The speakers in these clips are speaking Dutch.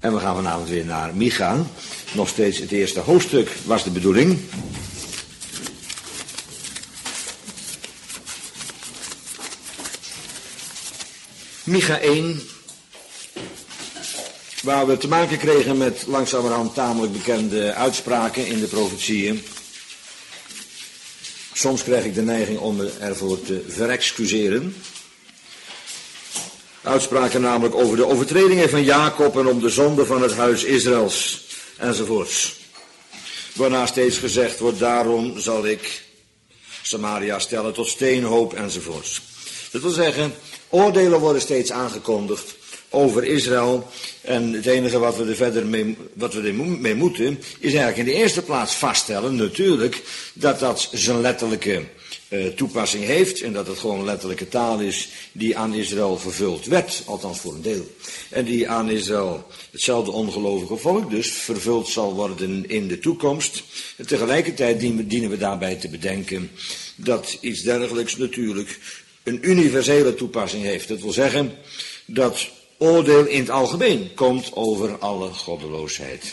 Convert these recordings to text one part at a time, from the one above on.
En we gaan vanavond weer naar Micha. Nog steeds het eerste hoofdstuk was de bedoeling. Micha 1, waar we te maken kregen met langzamerhand tamelijk bekende uitspraken in de profetieën. Soms krijg ik de neiging om me ervoor te verexcuseren. Uitspraken namelijk over de overtredingen van Jacob en om de zonde van het huis Israëls enzovoorts. Waarna steeds gezegd wordt, daarom zal ik Samaria stellen tot steenhoop enzovoorts. Dat wil zeggen, oordelen worden steeds aangekondigd over Israël. En het enige wat we er verder mee moeten, is eigenlijk in de eerste plaats vaststellen, natuurlijk, dat dat zijn letterlijke toepassing heeft. En dat het gewoon letterlijke taal is die aan Israël vervuld werd, althans voor een deel. En die aan Israël, hetzelfde ongelovige volk dus, vervuld zal worden in de toekomst. En tegelijkertijd dienen we daarbij te bedenken dat iets dergelijks natuurlijk een universele toepassing heeft. Dat wil zeggen dat oordeel in het algemeen komt over alle goddeloosheid.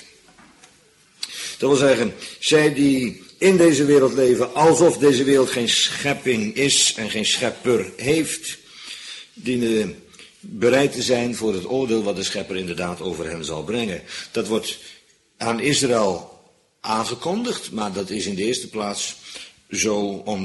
Dat wil zeggen, zij die in deze wereld leven alsof deze wereld geen schepping is en geen schepper heeft, dienen bereid te zijn voor het oordeel wat de schepper inderdaad over hen zal brengen. Dat wordt aan Israël aangekondigd, maar dat is in de eerste plaats zo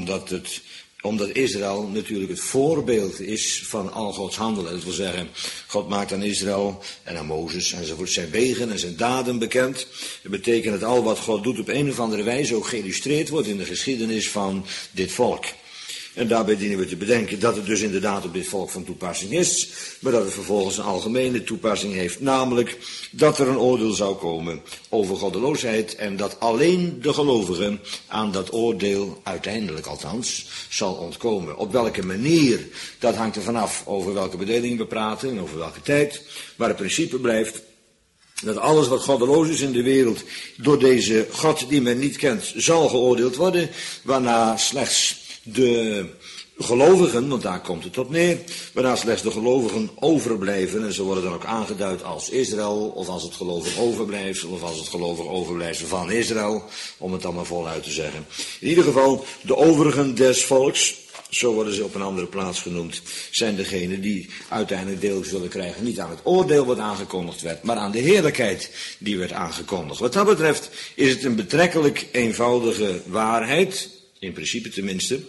omdat Israël natuurlijk het voorbeeld is van al Gods handelen. Dat wil zeggen, God maakt aan Israël en aan Mozes enzovoort zijn wegen en zijn daden bekend. Dat betekent dat al wat God doet op een of andere wijze ook geïllustreerd wordt in de geschiedenis van dit volk. En daarbij dienen we te bedenken dat het dus inderdaad op dit volk van toepassing is, maar dat het vervolgens een algemene toepassing heeft, namelijk dat er een oordeel zou komen over goddeloosheid en dat alleen de gelovigen aan dat oordeel, uiteindelijk althans, zal ontkomen. Op welke manier, dat hangt er vanaf over welke bedeling we praten en over welke tijd, maar het principe blijft dat alles wat goddeloos is in de wereld door deze God die men niet kent zal geoordeeld worden, waarna slechts de gelovigen, want daar komt het op neer, waarna slechts de gelovigen overblijven, en ze worden dan ook aangeduid als Israël, of als het gelovig overblijfsel, of als het gelovig overblijfsel van Israël, om het dan maar voluit te zeggen. In ieder geval, de overigen des volks, zo worden ze op een andere plaats genoemd, zijn degenen die uiteindelijk deel zullen krijgen, niet aan het oordeel wat aangekondigd werd, maar aan de heerlijkheid die werd aangekondigd. Wat dat betreft is het een betrekkelijk eenvoudige waarheid, in principe tenminste.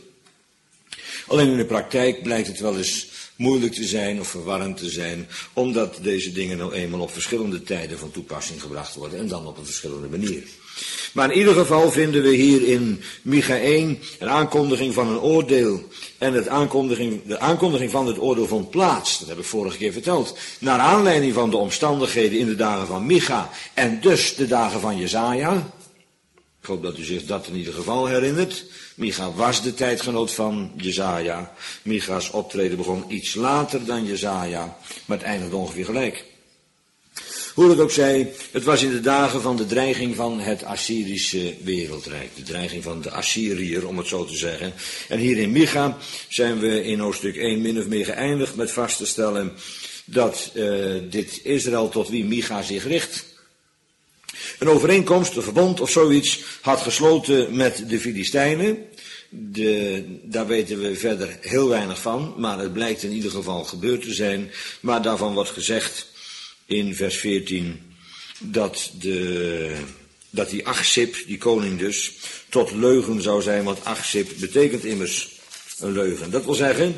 Alleen in de praktijk blijkt het wel eens moeilijk te zijn of verwarrend te zijn, omdat deze dingen nou eenmaal op verschillende tijden van toepassing gebracht worden en dan op een verschillende manier. Maar in ieder geval vinden we hier in Micha 1 een aankondiging van een oordeel. En de aankondiging van het oordeel vond plaats, dat heb ik vorige keer verteld, naar aanleiding van de omstandigheden in de dagen van Micha en dus de dagen van Jesaja. Ik hoop dat u zich dat in ieder geval herinnert. Micha was de tijdgenoot van Jesaja. Micha's optreden begon iets later dan Jesaja, maar het eindigde ongeveer gelijk. Hoe het ook zij, het was in de dagen van de dreiging van het Assyrische wereldrijk. De dreiging van de Assyriër, om het zo te zeggen. En hier in Micha zijn we in hoofdstuk 1 min of meer geëindigd met vast te stellen dat dit Israël tot wie Micha zich richt een overeenkomst, een verbond of zoiets had gesloten met de Filistijnen. Daar weten we verder heel weinig van, maar het blijkt in ieder geval gebeurd te zijn. Maar daarvan wordt gezegd in vers 14 dat die Achsip, die koning dus, tot leugen zou zijn, want Achsip betekent immers een leugen. Dat wil zeggen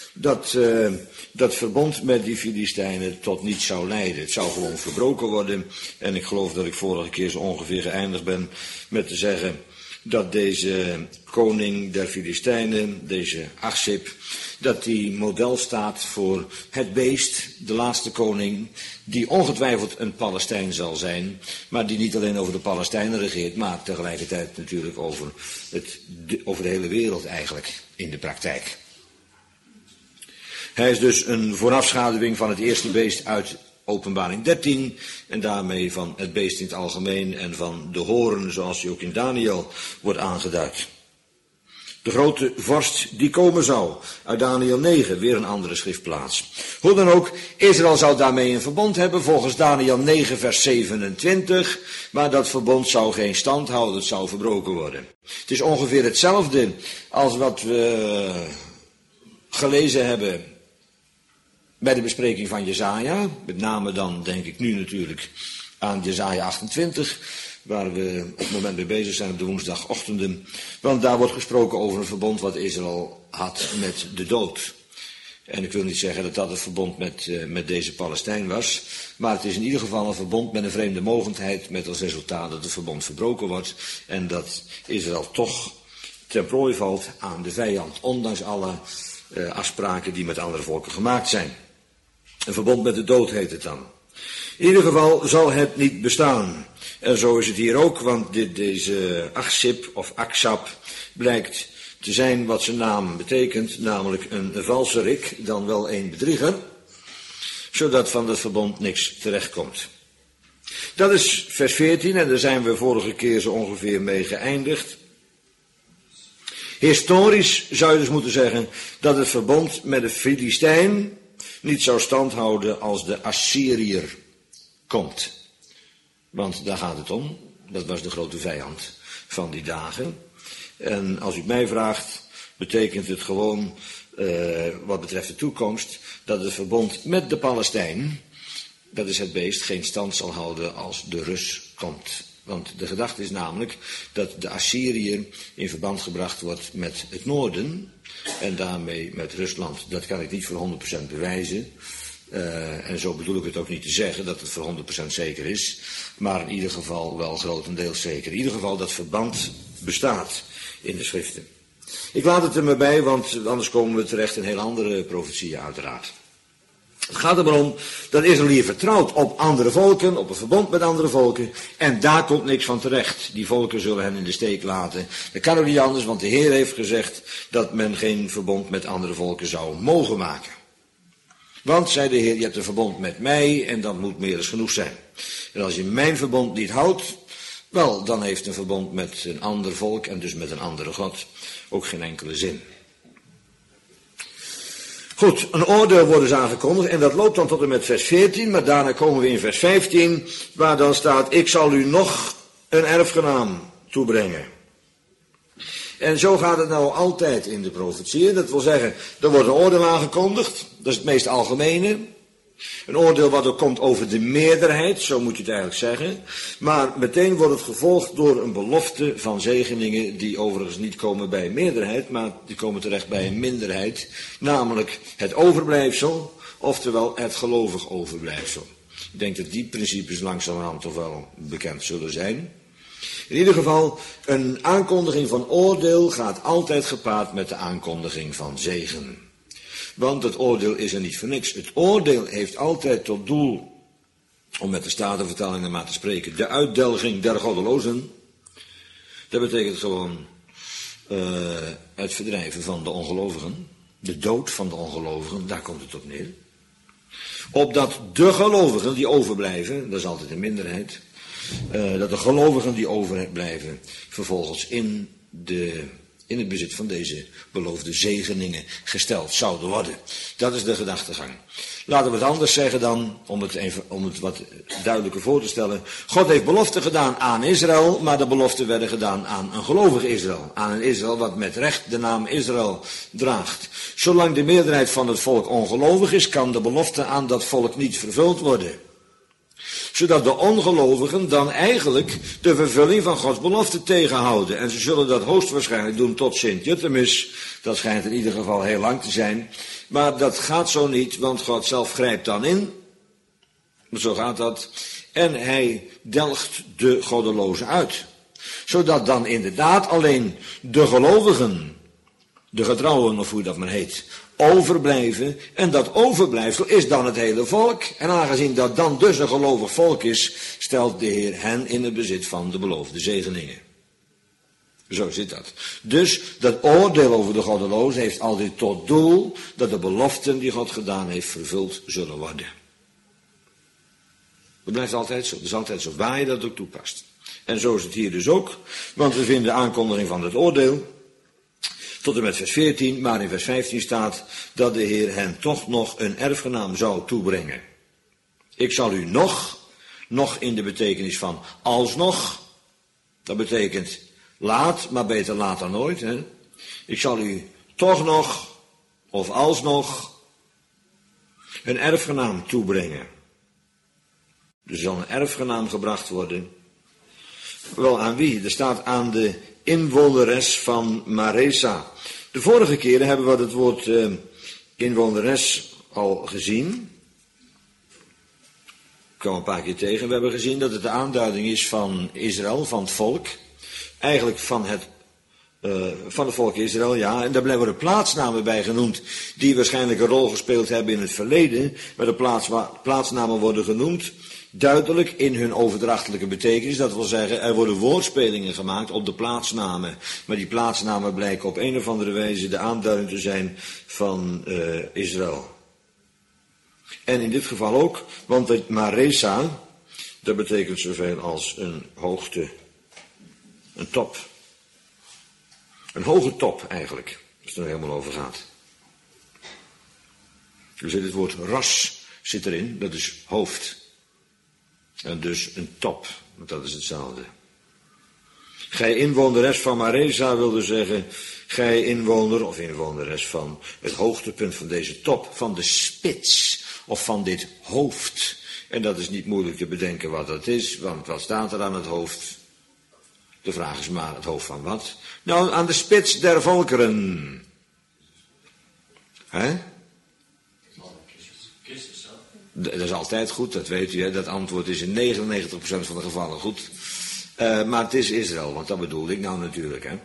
dat verbond met die Filistijnen tot niets zou leiden. Het zou gewoon verbroken worden. En ik geloof dat ik vorige keer zo ongeveer geëindigd ben met te zeggen dat deze koning der Filistijnen, deze Achsip, dat die model staat voor het beest, de laatste koning, die ongetwijfeld een Palestijn zal zijn, maar die niet alleen over de Palestijnen regeert, maar tegelijkertijd natuurlijk over de hele wereld eigenlijk in de praktijk. Hij is dus een voorafschaduwing van het eerste beest uit Openbaring 13 en daarmee van het beest in het algemeen en van de hoorn zoals die ook in Daniel wordt aangeduid. De grote vorst die komen zou. Uit Daniel 9, weer een andere schriftplaats. Hoe dan ook, Israël zou daarmee een verbond hebben volgens Daniel 9 vers 27. Maar dat verbond zou geen stand houden, het zou verbroken worden. Het is ongeveer hetzelfde als wat we gelezen hebben bij de bespreking van Jesaja. Met name dan denk ik nu natuurlijk aan Jesaja 28. Waar we op het moment mee bezig zijn op de woensdagochtenden. Want daar wordt gesproken over een verbond wat Israël had met de dood. En ik wil niet zeggen dat dat het verbond met deze Palestijn was. Maar het is in ieder geval een verbond met een vreemde mogendheid. Met als resultaat dat het verbond verbroken wordt. En dat Israël toch ten prooi valt aan de vijand. Ondanks alle afspraken die met andere volken gemaakt zijn. Een verbond met de dood heet het dan. In ieder geval zal het niet bestaan. En zo is het hier ook, want deze Achsip of Aksap blijkt te zijn wat zijn naam betekent, namelijk een valserik, dan wel een bedrieger, zodat van dat verbond niks terechtkomt. Dat is vers 14 en daar zijn we vorige keer zo ongeveer mee geëindigd. Historisch zou je dus moeten zeggen dat het verbond met de Filistijn niet zou standhouden als de Assyriër komt. Want daar gaat het om. Dat was de grote vijand van die dagen. En als u mij vraagt, betekent het gewoon, wat betreft de toekomst, dat het verbond met de Palestijn, dat is het beest, geen stand zal houden als de Rus komt. Want de gedachte is namelijk dat de Assyriër in verband gebracht wordt met het noorden en daarmee met Rusland. Dat kan ik niet voor 100% bewijzen. En zo bedoel ik het ook niet te zeggen dat het voor 100% zeker is. Maar in ieder geval wel grotendeels zeker. In ieder geval dat verband bestaat in de schriften. Ik laat het er maar bij, want anders komen we terecht in heel andere profetieën uiteraard. Het gaat er maar om dat Israël hier vertrouwt op andere volken, op een verbond met andere volken. En daar komt niks van terecht. Die volken zullen hen in de steek laten. Dat kan ook niet anders, want de Heer heeft gezegd dat men geen verbond met andere volken zou mogen maken. Want, zei de Heer, je hebt een verbond met mij en dat moet meer dan genoeg zijn. En als je mijn verbond niet houdt, wel, dan heeft een verbond met een ander volk en dus met een andere God ook geen enkele zin. Goed, een oordeel wordt dus aangekondigd en dat loopt dan tot en met vers 14, maar daarna komen we in vers 15, waar dan staat, ik zal u nog een erfgenaam toebrengen. En zo gaat het nou altijd in de profetieën. Dat wil zeggen, er wordt een oordeel aangekondigd. Dat is het meest algemene. Een oordeel wat ook komt over de meerderheid, zo moet je het eigenlijk zeggen. Maar meteen wordt het gevolgd door een belofte van zegeningen die overigens niet komen bij een meerderheid, maar die komen terecht bij een minderheid. Namelijk het overblijfsel, oftewel het gelovig overblijfsel. Ik denk dat die principes langzamerhand toch wel bekend zullen zijn. In ieder geval, een aankondiging van oordeel gaat altijd gepaard met de aankondiging van zegen. Want het oordeel is er niet voor niks. Het oordeel heeft altijd tot doel, om met de Statenvertalingen maar te spreken, de uitdelging der goddelozen. Dat betekent gewoon het verdrijven van de ongelovigen. De dood van de ongelovigen, daar komt het op neer. Opdat de gelovigen die overblijven, dat is altijd een minderheid, dat de gelovigen die overblijven vervolgens in het bezit van deze beloofde zegeningen gesteld zouden worden. Dat is de gedachtegang. Laten we het anders zeggen dan, om het wat duidelijker voor te stellen. God heeft beloften gedaan aan Israël, maar de beloften werden gedaan aan een gelovig Israël. Aan een Israël wat met recht de naam Israël draagt. Zolang de meerderheid van het volk ongelovig is, kan de belofte aan dat volk niet vervuld worden. Zodat de ongelovigen dan eigenlijk de vervulling van Gods belofte tegenhouden. En ze zullen dat hoogstwaarschijnlijk doen tot Sint-Jutemus. Dat schijnt in ieder geval heel lang te zijn. Maar dat gaat zo niet, want God zelf grijpt dan in. Zo gaat dat. En hij delgt de goddelozen uit. Zodat dan inderdaad alleen de gelovigen, de getrouwen of hoe dat maar heet, overblijven. En dat overblijfsel is dan het hele volk. En aangezien dat dan dus een gelovig volk is, stelt de Heer hen in het bezit van de beloofde zegeningen. Zo zit dat. Dus dat oordeel over de goddelozen heeft altijd tot doel dat de beloften die God gedaan heeft vervuld zullen worden. Dat blijft altijd zo. Dat is altijd zo, waar je dat ook toepast. En zo is het hier dus ook. Want we vinden de aankondiging van het oordeel tot en met vers 14, maar in vers 15 staat dat de Heer hen toch nog een erfgenaam zou toebrengen. Ik zal u nog in de betekenis van alsnog, dat betekent laat, maar beter laat dan nooit. Hè? Ik zal u toch nog, of alsnog, een erfgenaam toebrengen. Er zal een erfgenaam gebracht worden. Wel, aan wie? Er staat aan de inwoneres van Maresa. De vorige keren hebben we het woord inwoneres al gezien. Ik kwam een paar keer tegen. We hebben gezien dat het de aanduiding is van Israël, van het volk. Eigenlijk van het volk Israël, ja. En daar worden plaatsnamen bij genoemd die waarschijnlijk een rol gespeeld hebben in het verleden. Maar de plaatsnamen worden genoemd duidelijk in hun overdrachtelijke betekenis. Dat wil zeggen, er worden woordspelingen gemaakt op de plaatsnamen. Maar die plaatsnamen blijken op een of andere wijze de aanduiding te zijn van Israël. En in dit geval ook, want het Maresa, dat betekent zoveel als een hoogte, een top. Een hoge top eigenlijk, als het er helemaal over gaat. Dus het woord ras zit erin, dat is hoofd. En dus een top, want dat is hetzelfde. Gij inwoneres van Maresa wilde zeggen, gij inwoner of inwoneres van het hoogtepunt van deze top, van de spits of van dit hoofd. En dat is niet moeilijk te bedenken wat dat is, want wat staat er aan het hoofd? De vraag is maar, het hoofd van wat? Nou, aan de spits der volkeren. Hè? Dat is altijd goed, dat weet u, hè? Dat antwoord is in 99% van de gevallen goed. Maar het is Israël, want dat bedoelde ik nou natuurlijk, hè.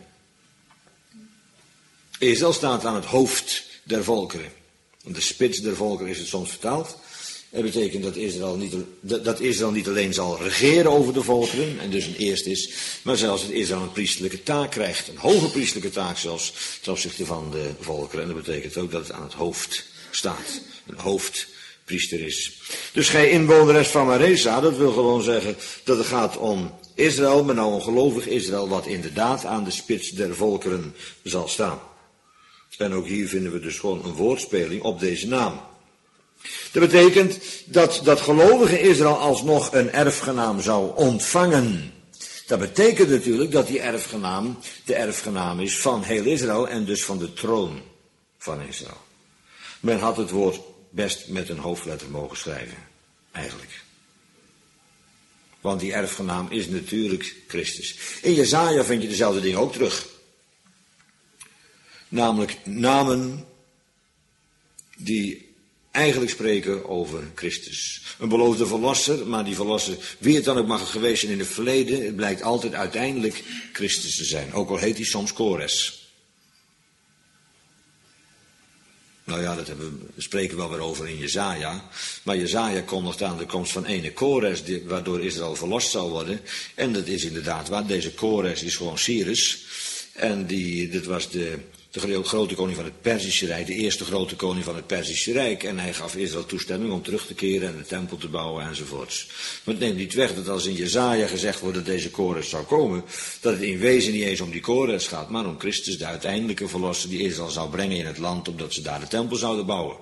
Israël staat aan het hoofd der volkeren. De spits der volkeren is het soms vertaald. Dat betekent dat Israël niet alleen zal regeren over de volkeren, en dus een eerst is, maar zelfs dat Israël een priestelijke taak krijgt. Een hoge priestelijke taak zelfs, ten opzichte van de volkeren. En dat betekent ook dat het aan het hoofd staat. Een hoofdpriester is. Dus gij inwoneres van Maresa, dat wil gewoon zeggen dat het gaat om Israël, maar nou een gelovig Israël, wat inderdaad aan de spits der volkeren zal staan. En ook hier vinden we dus gewoon een woordspeling op deze naam. Dat betekent dat gelovige Israël alsnog een erfgenaam zou ontvangen. Dat betekent natuurlijk dat die erfgenaam de erfgenaam is van heel Israël en dus van de troon van Israël. Men had het woord best met een hoofdletter mogen schrijven, eigenlijk. Want die erfgenaam is natuurlijk Christus. In Jesaja vind je dezelfde dingen ook terug. Namelijk namen die eigenlijk spreken over Christus. Een beloofde verlosser, maar die verlosser, wie het dan ook mag geweest zijn in het verleden, het blijkt altijd uiteindelijk Christus te zijn. Ook al heet hij soms Kores. Nou ja, daar spreken we wel weer over in Jesaja. Maar Jesaja kondigt aan de komst van ene Kores, waardoor Israël verlost zal worden. En dat is inderdaad waar. Deze Kores is gewoon Cyrus. En dit was de grote koning van het Perzische Rijk, de eerste grote koning van het Perzische Rijk. En hij gaf Israël toestemming om terug te keren en de tempel te bouwen enzovoorts. Maar het neemt niet weg dat als in Jesaja gezegd wordt dat deze Kores zou komen, dat het in wezen niet eens om die Kores gaat, maar om Christus, de uiteindelijke verlosser die Israël zou brengen in het land, opdat ze daar de tempel zouden bouwen.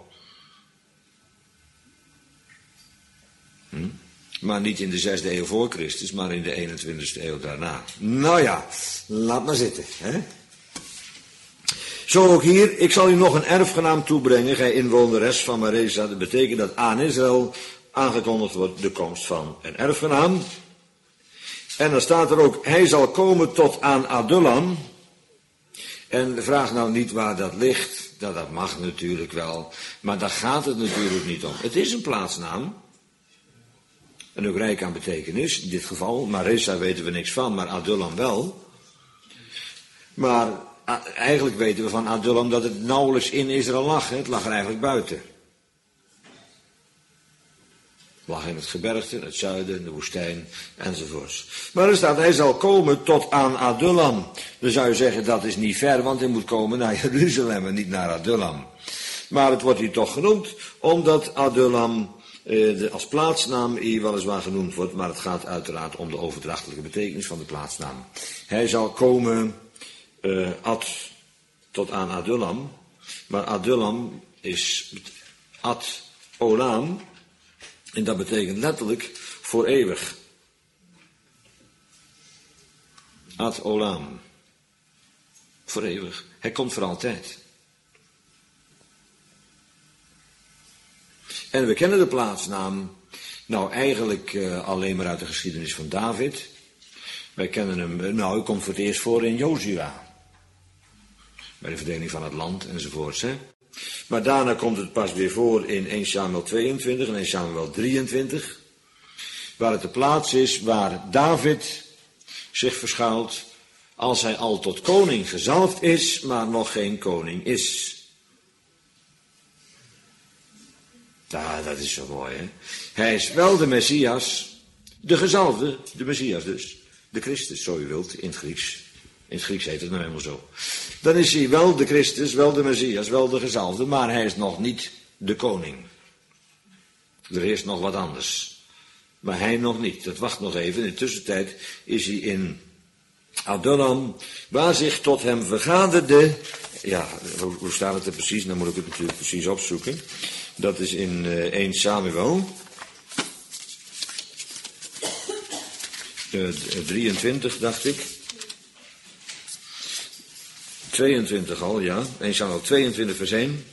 Maar niet in de 6e eeuw voor Christus, maar in de 21e eeuw daarna. Nou ja, laat maar zitten, hè. Zo ook hier, ik zal u nog een erfgenaam toebrengen, gij inwoneres van Maresa. Dat betekent dat aan Israël aangekondigd wordt de komst van een erfgenaam. En dan staat er ook, hij zal komen tot aan Adullam. En vraag nou niet waar dat ligt, dat mag natuurlijk wel, maar daar gaat het natuurlijk niet om. Het is een plaatsnaam, en ook rijk aan betekenis, in dit geval. Maresa weten we niks van, maar Adullam wel. Maar eigenlijk weten we van Adullam dat het nauwelijks in Israël lag. Hè? Het lag er eigenlijk buiten. Het lag in het gebergte, het zuiden, de woestijn enzovoorts. Maar er staat, hij zal komen tot aan Adullam. Dan zou je zeggen, dat is niet ver, want hij moet komen naar Jeruzalem en niet naar Adullam. Maar het wordt hier toch genoemd, omdat Adullam als plaatsnaam hier weliswaar genoemd wordt, maar het gaat uiteraard om de overdrachtelijke betekenis van de plaatsnaam. Hij zal komen tot aan Adullam. Maar Adullam is ad olam. En dat betekent letterlijk voor eeuwig. Ad olam. Voor eeuwig. Hij komt voor altijd. En we kennen de plaatsnaam nou eigenlijk alleen maar uit de geschiedenis van David. Wij kennen hem, hij komt voor het eerst voor in Jozua. Bij de verdeling van het land enzovoorts. Hè? Maar daarna komt het pas weer voor in 1 Samuel 22 en 1 Samuel 23. Waar het de plaats is waar David zich verschuilt als hij al tot koning gezalfd is, maar nog geen koning is. Ja, dat is zo mooi, hè. Hij is wel de Messias, de gezalfde, de Messias dus. De Christus, zo u wilt, in het Grieks. In het Grieks heet het nou helemaal zo. Dan is hij wel de Christus, wel de Messias, wel de gezalfde, maar hij is nog niet de koning. Er is nog wat anders. Maar hij nog niet, dat wacht nog even. In de tussentijd is hij in Adullam, waar zich tot hem vergaderde. Ja, hoe staat het er precies? Dan moet ik het natuurlijk precies opzoeken. Dat is in 1 Samuel 23, dacht ik. 22 al, ja. 1 Samuel 22 vers 1.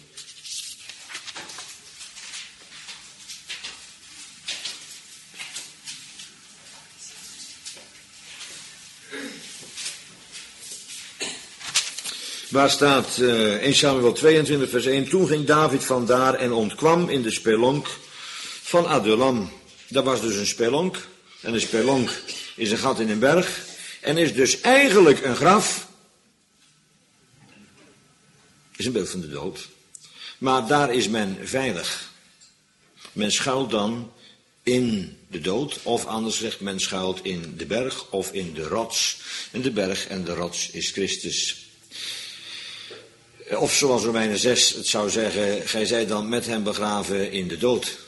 Waar staat 1 Samuel 22 vers 1. Toen ging David vandaar en ontkwam in de spelonk van Adullam. Dat was dus een spelonk. En een spelonk is een gat in een berg. En is dus eigenlijk een graf. Is een beeld van de dood. Maar daar is men veilig. Men schuilt dan in de dood. Of anders gezegd, men schuilt in de berg of in de rots. En de berg en de rots is Christus. Of zoals Romeinen 6 het zou zeggen, gij zijt dan met hem begraven in de dood.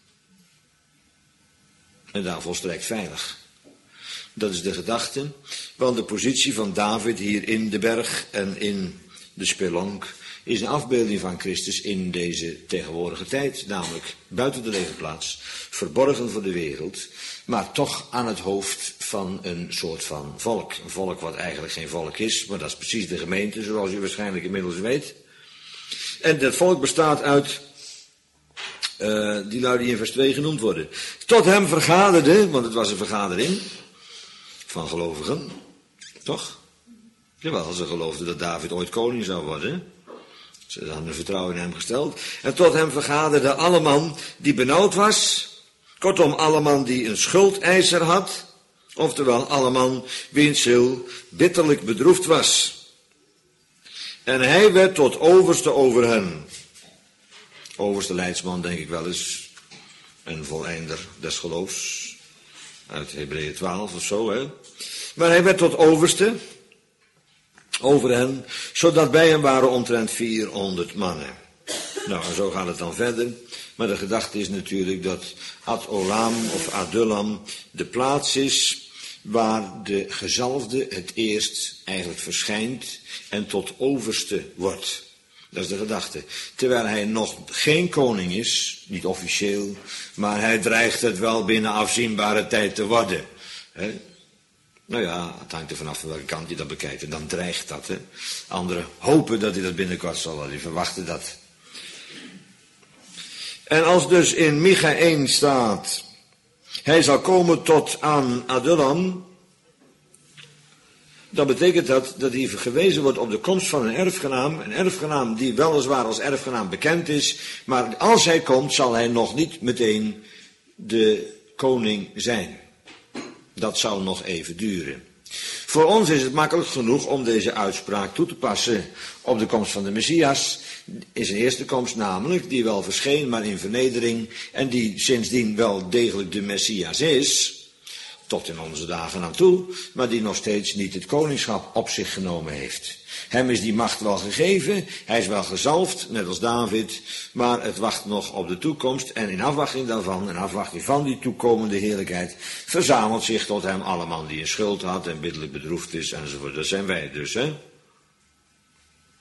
En daar volstrekt veilig. Dat is de gedachte, want de positie van David hier in de berg en in de spelonk is een afbeelding van Christus in deze tegenwoordige tijd, namelijk buiten de legerplaats, verborgen voor de wereld, maar toch aan het hoofd van een soort van volk. Een volk wat eigenlijk geen volk is, maar dat is precies de gemeente, zoals u waarschijnlijk inmiddels weet. En dat volk bestaat uit die lui die in vers 2 genoemd worden. Tot hem vergaderde, want het was een vergadering van gelovigen, toch? Jawel, ze geloofden dat David ooit koning zou worden. Ze hadden hun vertrouwen in hem gesteld. En tot hem vergaderde alle man die benauwd was. Kortom, alle man die een schuldeiser had. Oftewel, alle man wiens ziel bitterlijk bedroefd was. En hij werd tot overste over hen. Overste leidsman, denk ik wel eens. Een voleinder des geloofs. Uit Hebreeën 12 of zo, hè. Maar hij werd tot overste over hen, zodat bij hem waren omtrent 400 mannen. Nou, en zo gaat het dan verder. Maar de gedachte is natuurlijk dat Ad-Olam of Adullam de plaats is waar de gezalfde het eerst eigenlijk verschijnt en tot overste wordt. Dat is de gedachte. Terwijl hij nog geen koning is, niet officieel, maar hij dreigt het wel binnen afzienbare tijd te worden. He? Nou ja, het hangt er vanaf van welke kant je dat bekijkt. En dan dreigt dat. Hè? Anderen hopen dat hij dat binnenkort zal, die verwachten dat. En als dus in Micha 1 staat, hij zal komen tot aan Adullam, dan betekent dat hier gewezen wordt op de komst van een erfgenaam die weliswaar als erfgenaam bekend is, maar als hij komt zal hij nog niet meteen de koning zijn. Dat zal nog even duren. Voor ons is het makkelijk genoeg om deze uitspraak toe te passen op de komst van de Messias. Is een eerste komst namelijk, die wel verscheen, maar in vernedering, en die sindsdien wel degelijk de Messias is, tot in onze dagen aan toe, maar die nog steeds niet het koningschap op zich genomen heeft. Hem is die macht wel gegeven, hij is wel gezalfd, net als David, maar het wacht nog op de toekomst en in afwachting daarvan, in afwachting van die toekomende heerlijkheid, verzamelt zich tot hem alle man die een schuld had en biddelijk bedroefd is enzovoort. Dat zijn wij dus, hè.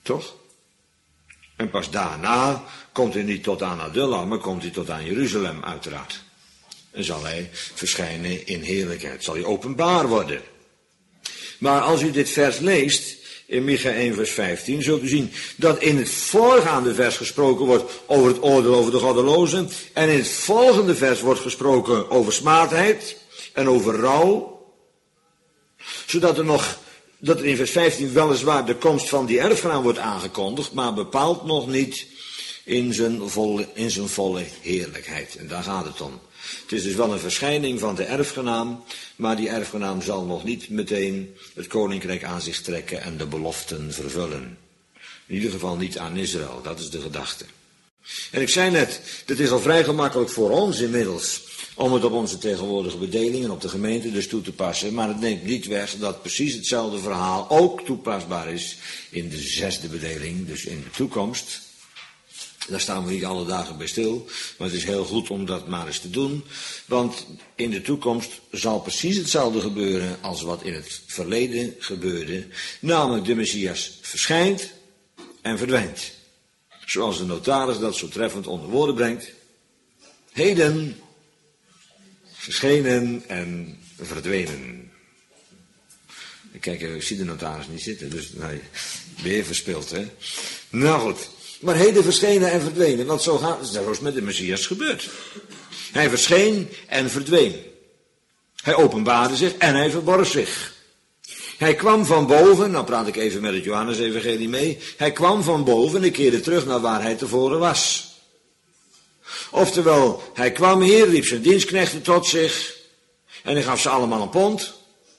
Toch? En pas daarna komt hij niet tot aan Adullam, maar komt hij tot aan Jeruzalem uiteraard. En zal hij verschijnen in heerlijkheid, zal hij openbaar worden. Maar als u dit vers leest, in Micha 1 vers 15, zult u zien dat in het voorgaande vers gesproken wordt over het oordeel over de goddelozen. En in het volgende vers wordt gesproken over smaadheid en over rouw. Zodat dat er in vers 15 weliswaar de komst van die erfgenaam wordt aangekondigd, maar bepaald nog niet in zijn volle heerlijkheid. En daar gaat het om. Het is dus wel een verschijning van de erfgenaam, maar die erfgenaam zal nog niet meteen het koninkrijk aan zich trekken en de beloften vervullen. In ieder geval niet aan Israël, dat is de gedachte. En ik zei net, het is al vrij gemakkelijk voor ons inmiddels om het op onze tegenwoordige bedeling en op de gemeente dus toe te passen, maar het neemt niet weg dat precies hetzelfde verhaal ook toepasbaar is in de 6e bedeling, dus in de toekomst. Daar staan we niet alle dagen bij stil, maar het is heel goed om dat maar eens te doen, want in de toekomst zal precies hetzelfde gebeuren als wat in het verleden gebeurde, namelijk de Messias verschijnt en verdwijnt. Zoals de notaris dat zo treffend onder woorden brengt. Heden verschenen en verdwenen. Kijk, ik zie de notaris niet zitten, dus nee, weer verspeeld, hè. Nou goed. Maar heden verschenen en verdwenen, want zo is met de Messias gebeurd. Hij verscheen en verdween. Hij openbaarde zich en hij verborg zich. Hij kwam van boven, nou praat ik even met het Johannes-evangelie mee. Hij kwam van boven en keerde terug naar waar hij tevoren was. Oftewel, hij kwam hier, riep zijn dienstknechten tot zich en hij gaf ze allemaal een pond.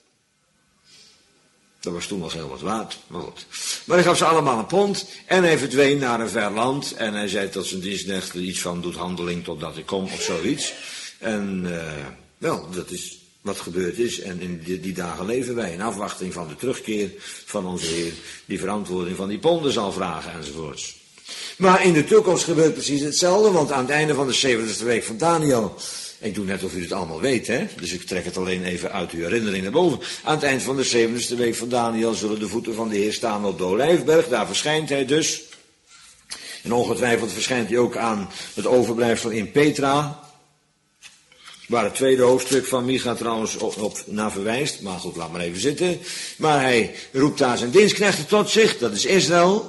Dat was toen nog heel wat waard, maar goed. Maar hij gaf ze allemaal een pond en hij verdween naar een ver land. En hij zei tot zijn dienstknechten iets van, doet handeling totdat ik kom of zoiets. En wel, dat is wat gebeurd is. En in die dagen leven wij in afwachting van de terugkeer van onze Heer, die verantwoording van die ponden zal vragen enzovoorts. Maar in de toekomst gebeurt precies hetzelfde, want aan het einde van de 70ste week van Daniel, ik doe net of u het allemaal weet, hè? Dus ik trek het alleen even uit uw herinnering naar boven. Aan het eind van de 70ste week van Daniel zullen de voeten van de Heer staan op de Olijfberg. Daar verschijnt hij dus. En ongetwijfeld verschijnt hij ook aan het overblijfsel in Petra, waar het tweede hoofdstuk van Micha trouwens op naar verwijst. Maar goed, laat maar even zitten. Maar hij roept daar zijn dienstknechten tot zich, dat is Israël.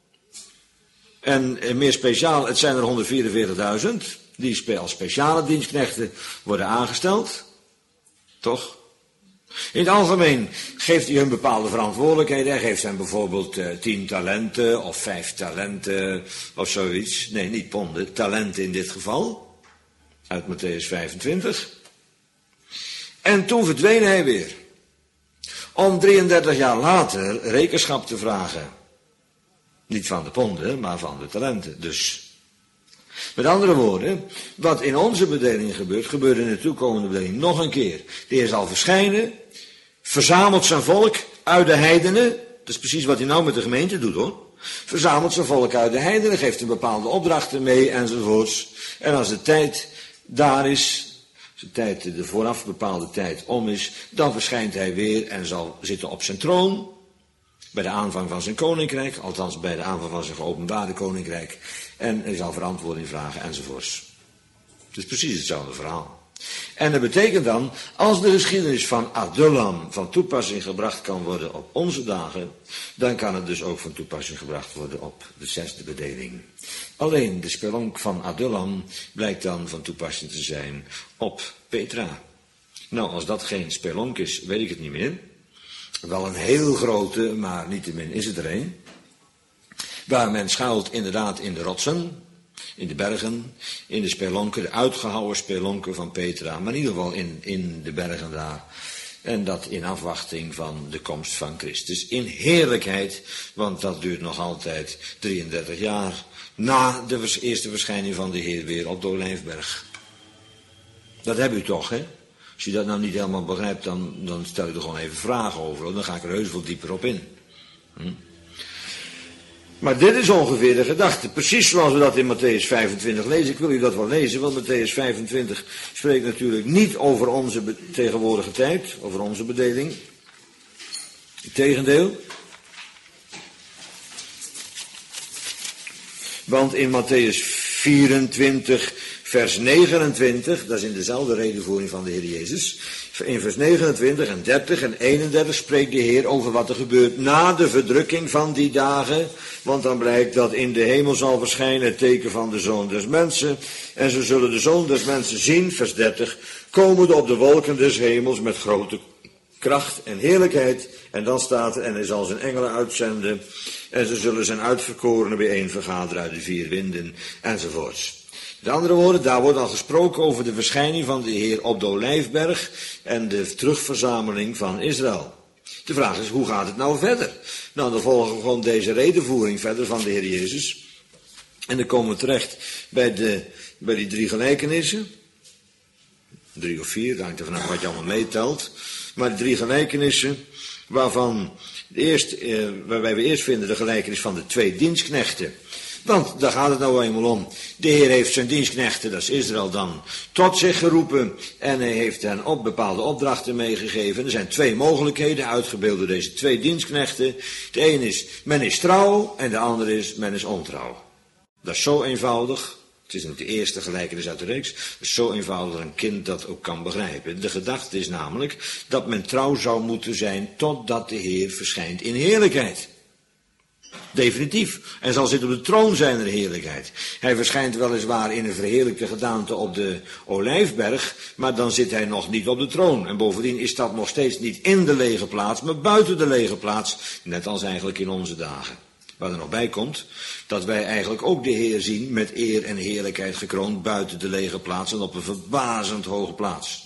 En meer speciaal, het zijn er 144.000... die als speciale dienstknechten worden aangesteld. Toch? In het algemeen geeft hij hun bepaalde verantwoordelijkheden. Hij geeft hen bijvoorbeeld 10 talenten of 5 talenten of zoiets. Nee, niet ponden, talenten in dit geval. Uit Mattheüs 25. En toen verdween hij weer. Om 33 jaar later rekenschap te vragen. Niet van de ponden, maar van de talenten. Dus, met andere woorden, wat in onze bedeling gebeurt, gebeurt in de toekomende bedeling nog een keer. De Heer zal verschijnen, verzamelt zijn volk uit de heidenen. Dat is precies wat hij nou met de gemeente doet, hoor. Verzamelt zijn volk uit de heidenen, geeft een bepaalde opdrachten mee enzovoorts. En als de tijd daar is, de vooraf bepaalde tijd om is, dan verschijnt hij weer en zal zitten op zijn troon. Bij de aanvang van zijn koninkrijk, althans bij de aanvang van zijn geopenbaarde koninkrijk. En hij zal verantwoording vragen enzovoorts. Het is precies hetzelfde verhaal. En dat betekent dan, als de geschiedenis van Adullam van toepassing gebracht kan worden op onze dagen, dan kan het dus ook van toepassing gebracht worden op de 6e bedeling. Alleen de spelonk van Adullam blijkt dan van toepassing te zijn op Petra. Nou, als dat geen spelonk is, weet ik het niet meer. Wel een heel grote, maar niettemin is het er een. Waar men schuilt inderdaad in de rotsen, in de bergen, in de spelonken, de uitgehouwen spelonken van Petra. Maar in ieder geval in de bergen daar. En dat in afwachting van de komst van Christus in heerlijkheid. Want dat duurt nog altijd 33 jaar na de eerste verschijning van de Heer weer op de Olijfberg. Dat heb u toch, hè? Als je dat nou niet helemaal begrijpt, dan stel je er gewoon even vragen over. Dan ga ik er heus wel dieper op in. Maar dit is ongeveer de gedachte. Precies zoals we dat in Mattheüs 25 lezen. Ik wil u dat wel lezen, want Mattheüs 25 spreekt natuurlijk niet over onze tegenwoordige tijd. Over onze bedeling. Integendeel. Want in Matthäus 24, vers 29, dat is in dezelfde redenvoering van de Heer Jezus. In vers 29 en 30 en 31 spreekt de Heer over wat er gebeurt na de verdrukking van die dagen. Want dan blijkt dat in de hemel zal verschijnen het teken van de Zoon des Mensen. En ze zullen de Zoon des Mensen zien, vers 30, komende op de wolken des hemels met grote kracht en heerlijkheid. En dan staat er, en hij zal zijn engelen uitzenden. En ze zullen zijn uitverkorenen bijeen vergaderen uit de 4 winden, enzovoorts. Met andere woorden, daar wordt al gesproken over de verschijning van de Heer op de Olijfberg en de terugverzameling van Israël. De vraag is, hoe gaat het nou verder? Nou, dan volgen we gewoon deze redenvoering verder van de Heer Jezus. En dan komen we terecht bij die 3 gelijkenissen. 3 of 4, dat hangt er vanaf wat je allemaal meetelt. Maar die 3 gelijkenissen, waarbij we eerst vinden de gelijkenis van de 2 dienstknechten. Want daar gaat het nou eenmaal om. De Heer heeft zijn dienstknechten, dat is Israël dan, tot zich geroepen. En hij heeft hen op bepaalde opdrachten meegegeven. Er zijn 2 mogelijkheden uitgebeeld door deze 2 dienstknechten. De een is, men is trouw, en de andere is, men is ontrouw. Dat is zo eenvoudig. Het is niet de eerste gelijkenis uit de reeks. Het is zo eenvoudig dat een kind dat ook kan begrijpen. De gedachte is namelijk dat men trouw zou moeten zijn totdat de Heer verschijnt in heerlijkheid. Definitief. En zal zitten op de troon zijn er heerlijkheid. Hij verschijnt weliswaar in een verheerlijkte gedaante op de Olijfberg, maar dan zit hij nog niet op de troon. En bovendien is dat nog steeds niet in de lege plaats, maar buiten de lege plaats. Net als eigenlijk in onze dagen. Waar er nog bij komt, dat wij eigenlijk ook de Heer zien met eer en heerlijkheid gekroond buiten de lege plaats en op een verbazend hoge plaats.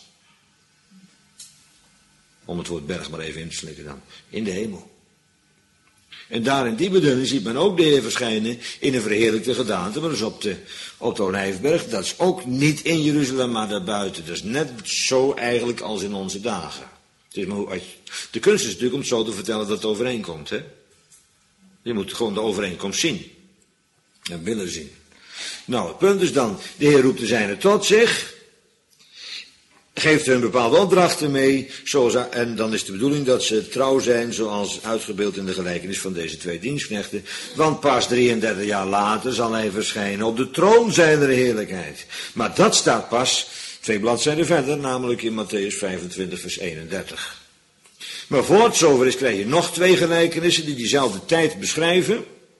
Om het woord berg maar even in te slikken dan. In de hemel. En daar in die bedoeling ziet men ook de Heer verschijnen in een verheerlijkte gedaante, maar dat is op de Olijfberg. Dat is ook niet in Jeruzalem, maar daarbuiten. Dat is net zo eigenlijk als in onze dagen. De kunst is natuurlijk om het zo te vertellen dat het overeenkomt, hè. Je moet gewoon de overeenkomst zien. En willen zien. Nou, het punt is dan, de Heer roept de zijnen tot zich. Geeft hun bepaalde opdrachten mee. En dan is de bedoeling dat ze trouw zijn, zoals uitgebeeld in de gelijkenis van deze 2 dienstknechten. Want pas 33 jaar later zal hij verschijnen op de troon zijner heerlijkheid. Maar dat staat pas 2 bladzijden verder, namelijk in Matthäus 25 vers 31. Maar voor het zover is, krijg je nog 2 gelijkenissen die diezelfde tijd beschrijven.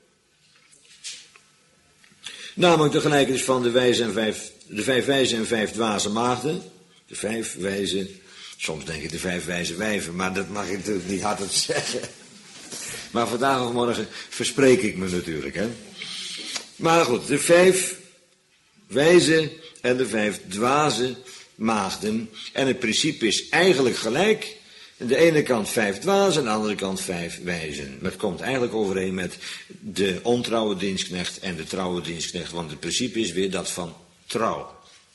Namelijk de gelijkenis van de 5 wijze en 5 dwaze maagden. De 5 wijze, soms denk ik de 5 wijze wijven, maar dat mag ik natuurlijk niet hardop zeggen. Maar vandaag of morgen verspreek ik me natuurlijk, hè. Maar goed, de 5 wijze en de 5 dwaze maagden. En het principe is eigenlijk gelijk. Aan de ene kant 5 dwazen, aan de andere kant 5 wijzen. Maar het komt eigenlijk overeen met de ontrouwe dienstknecht en de trouwe dienstknecht. Want het principe is weer dat van trouw.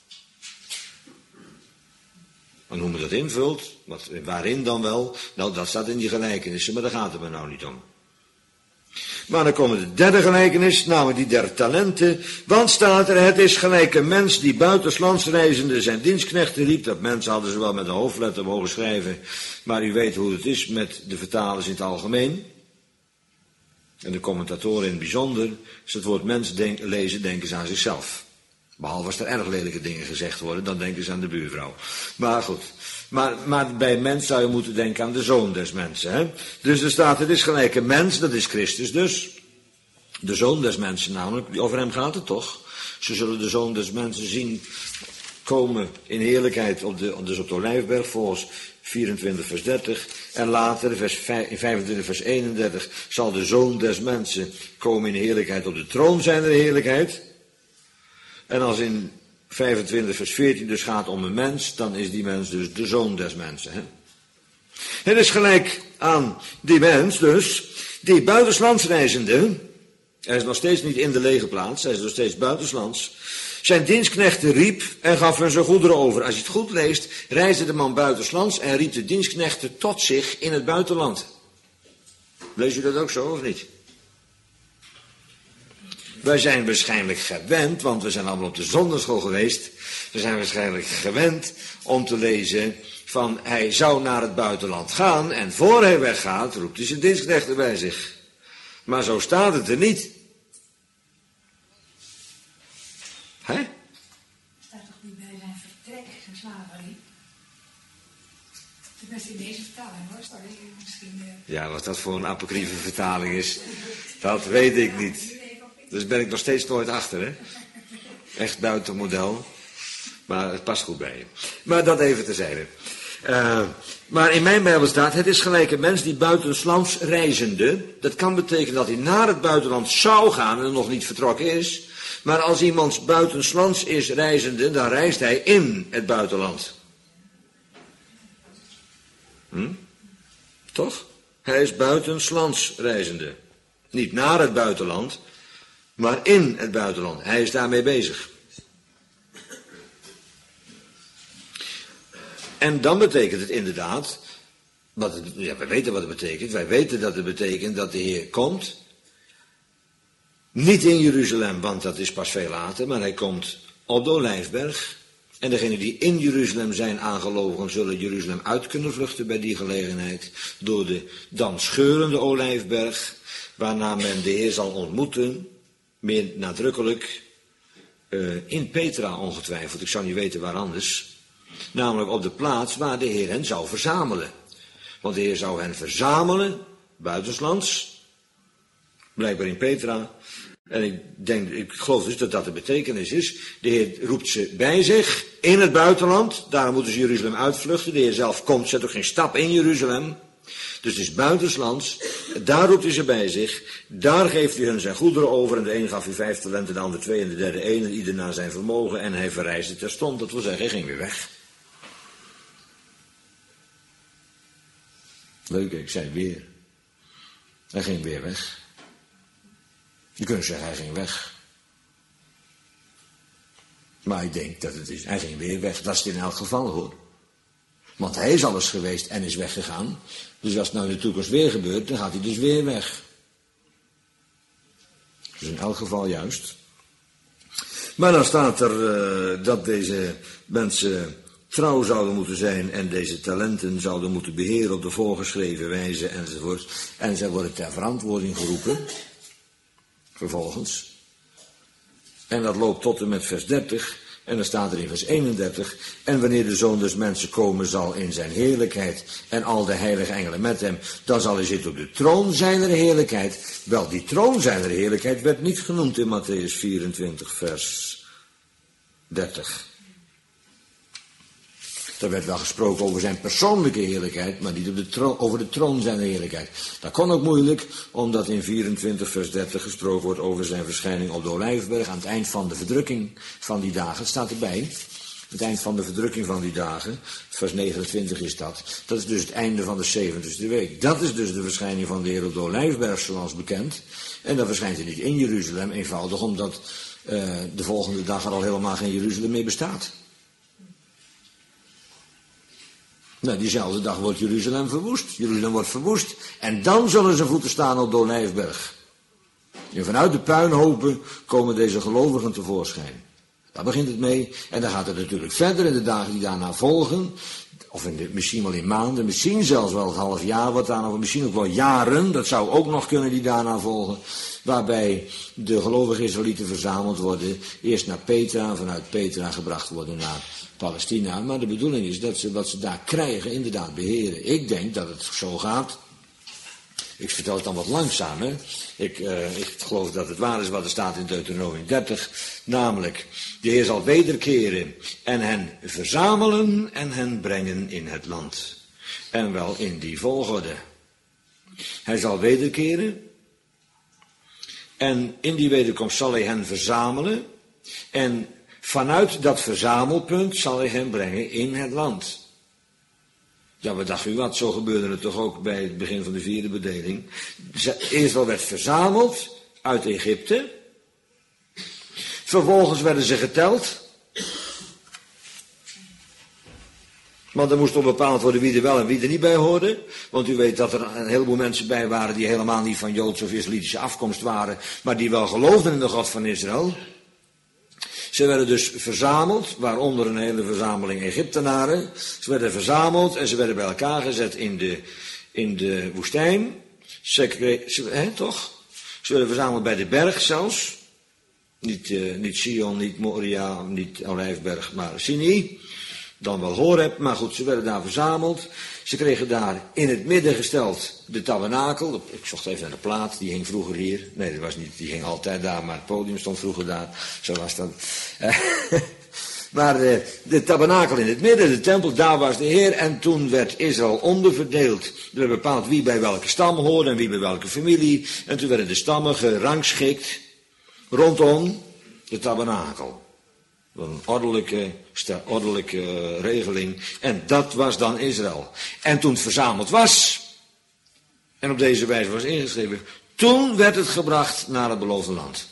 En hoe men dat invult, waarin dan wel, nou dat staat in die gelijkenissen, maar daar gaat het me nou niet om. Maar dan komt de derde gelijkenis, namelijk die der talenten. Want staat er, het is gelijk een mens die buitenslands reizende zijn dienstknechten riep. Dat mensen hadden ze wel met een hoofdletter mogen schrijven. Maar u weet hoe het is met de vertalers in het algemeen. En de commentatoren in het bijzonder. Als het woord mens lezen, denken ze aan zichzelf. Behalve als er erg lelijke dingen gezegd worden, dan denken ze aan de buurvrouw. Maar goed. Maar bij mens zou je moeten denken aan de zoon des mensen. Hè? Dus er staat, het is gelijk een mens, dat is Christus dus. De zoon des mensen namelijk, over hem gaat het toch. Ze zullen de zoon des mensen zien komen in heerlijkheid dus op de Olijfberg volgens 24 vers 30. En later, in 25 vers 31, zal de zoon des mensen komen in heerlijkheid op de troon zijner heerlijkheid. En als in 25 vers 14 dus gaat om een mens, dan is die mens dus de zoon des mensen. Hè? Het is gelijk aan die mens dus, die buitenslands reizende, hij is nog steeds niet in de lege plaats, hij is nog steeds buitenslands, zijn dienstknechten riep en gaf hun zijn goederen over. Als je het goed leest, reisde de man buitenslands en riep de dienstknechten tot zich in het buitenland. Lees je dat ook zo of niet? Wij zijn waarschijnlijk gewend, want we zijn allemaal op de zondagschool geweest. We zijn waarschijnlijk gewend om te lezen van hij zou naar het buitenland gaan en voor hij weggaat roept hij zijn dienstknechten bij zich. Maar zo staat het er niet. Hè? Staat toch niet bij zijn vertrek, zijn slaverie? Dat is in deze vertaling hoor, sorry. Misschien, Ja, wat dat voor een apocryfe vertaling is, dat weet ik niet. Dus ben ik nog steeds nooit achter, hè? Echt buitenmodel. Maar het past goed bij je. Maar dat even terzijde. Maar in mijn Bijbel staat, het is gelijk een mens die buitenslands reizende. Dat kan betekenen dat hij naar het buitenland zou gaan en nog niet vertrokken is. Maar als iemand buitenslands is reizende, dan reist hij in het buitenland. Toch? Hij is buitenslands reizende. Niet naar het buitenland, maar in het buitenland. Hij is daarmee bezig. En dan betekent het inderdaad, wij weten wat het betekent. Wij weten dat het betekent dat de Heer komt. Niet in Jeruzalem, want dat is pas veel later, maar hij komt op de Olijfberg. En degenen die in Jeruzalem zijn aangelogen, zullen Jeruzalem uit kunnen vluchten bij die gelegenheid. Door de dan scheurende Olijfberg, waarna men de Heer zal ontmoeten, meer nadrukkelijk, in Petra ongetwijfeld. Ik zou niet weten waar anders. Namelijk op de plaats waar de Heer hen zou verzamelen. Want de Heer zou hen verzamelen, buitenslands, blijkbaar in Petra. En ik geloof dus dat dat de betekenis is. De Heer roept ze bij zich, in het buitenland. Daarom moeten ze Jeruzalem uitvluchten. De Heer zelf komt, zet ook geen stap in Jeruzalem. Dus het is buitenslands. Daar roept hij ze bij zich. Daar geeft hij hun zijn goederen over. En de een gaf hij 5 talenten, de ander 2 en de derde 1. En ieder naar zijn vermogen. En hij verreisde terstond. Dat wil zeggen, hij ging weer weg. Leuk, ik zei weer. Hij ging weer weg. Je kunt zeggen, hij ging weg. Maar ik denk dat het is, hij ging weer weg. Dat is het in elk geval hoor. Want hij is alles geweest en is weggegaan. Dus als het nou in de toekomst weer gebeurt, dan gaat hij dus weer weg. Dus in elk geval juist. Maar dan staat er dat deze mensen trouw zouden moeten zijn en deze talenten zouden moeten beheren op de voorgeschreven wijze enzovoort. En zij worden ter verantwoording geroepen. Vervolgens. En dat loopt tot en met vers 30. En dan staat er in vers 31. En wanneer de Zoon des Mensen komen zal in zijn heerlijkheid en al de heilige engelen met hem, dan zal hij zitten op de troon zijner heerlijkheid. Wel, die troon zijner heerlijkheid werd niet genoemd in Matthäus 24 vers 30. Er werd wel gesproken over zijn persoonlijke heerlijkheid, maar niet op de over de troon zijn heerlijkheid. Dat kon ook moeilijk, omdat in 24 vers 30 gesproken wordt over zijn verschijning op de Olijfberg aan het eind van de verdrukking van die dagen. Het staat erbij, het eind van de verdrukking van die dagen, vers 29 is dat. Dat is dus het einde van de 70ste week. Dat is dus de verschijning van de Heer op de Olijfberg, zoals bekend. En dan verschijnt hij niet in Jeruzalem, eenvoudig omdat de volgende dag er al helemaal geen Jeruzalem meer bestaat. Nou, diezelfde dag wordt Jeruzalem verwoest. Jeruzalem wordt verwoest. En dan zullen zijn voeten staan op de Olijfberg. En vanuit de puinhopen komen deze gelovigen tevoorschijn. Daar begint het mee. En dan gaat het natuurlijk verder in de dagen die daarna volgen. Of misschien wel in maanden. Misschien zelfs wel het half jaar wat daarna. Of misschien ook wel jaren. Dat zou ook nog kunnen die daarna volgen. Waarbij de gelovige Israëlieten verzameld worden. Eerst naar Petra. Vanuit Petra gebracht worden naar Palestina. Maar de bedoeling is dat ze wat ze daar krijgen inderdaad beheren. Ik denk dat het zo gaat. Ik vertel het dan wat langzamer. Ik geloof dat het waar is wat er staat in Deuteronomium 30. Namelijk, de Heer zal wederkeren en hen verzamelen en hen brengen in het land. En wel in die volgorde. Hij zal wederkeren. En in die wederkomst zal hij hen verzamelen. En vanuit dat verzamelpunt zal hij hen brengen in het land. Ja, wat dacht u wat? Zo gebeurde het toch ook bij het begin van de 4e bedeling. Israël werd verzameld uit Egypte. Vervolgens werden ze geteld. Want er moest op bepaald worden wie er wel en wie er niet bij hoorde. Want u weet dat er een heleboel mensen bij waren die helemaal niet van Joodse of Israëlitische afkomst waren, maar die wel geloofden in de God van Israël. Ze werden dus verzameld, waaronder een hele verzameling Egyptenaren. Ze werden verzameld en ze werden bij elkaar gezet in de woestijn. Toch? Ze werden verzameld bij de berg zelfs. Niet Sion, niet Moria, niet Olijfberg, maar Sinai. Dan wel Horeb, maar goed, ze werden daar verzameld. Ze kregen daar in het midden gesteld de tabernakel. Ik zocht even naar de plaat, die hing vroeger hier. Nee, dat was niet, die hing altijd daar, maar het podium stond vroeger daar. Zo was dat. Maar de tabernakel in het midden, de tempel, daar was de Heer. En toen werd Israël onderverdeeld. Er werd bepaald wie bij welke stam hoorde en wie bij welke familie. En toen werden de stammen gerangschikt rondom de tabernakel. Een ordelijke regeling. En dat was dan Israël. En toen het verzameld was, en op deze wijze was ingeschreven, toen werd het gebracht naar het beloofde land.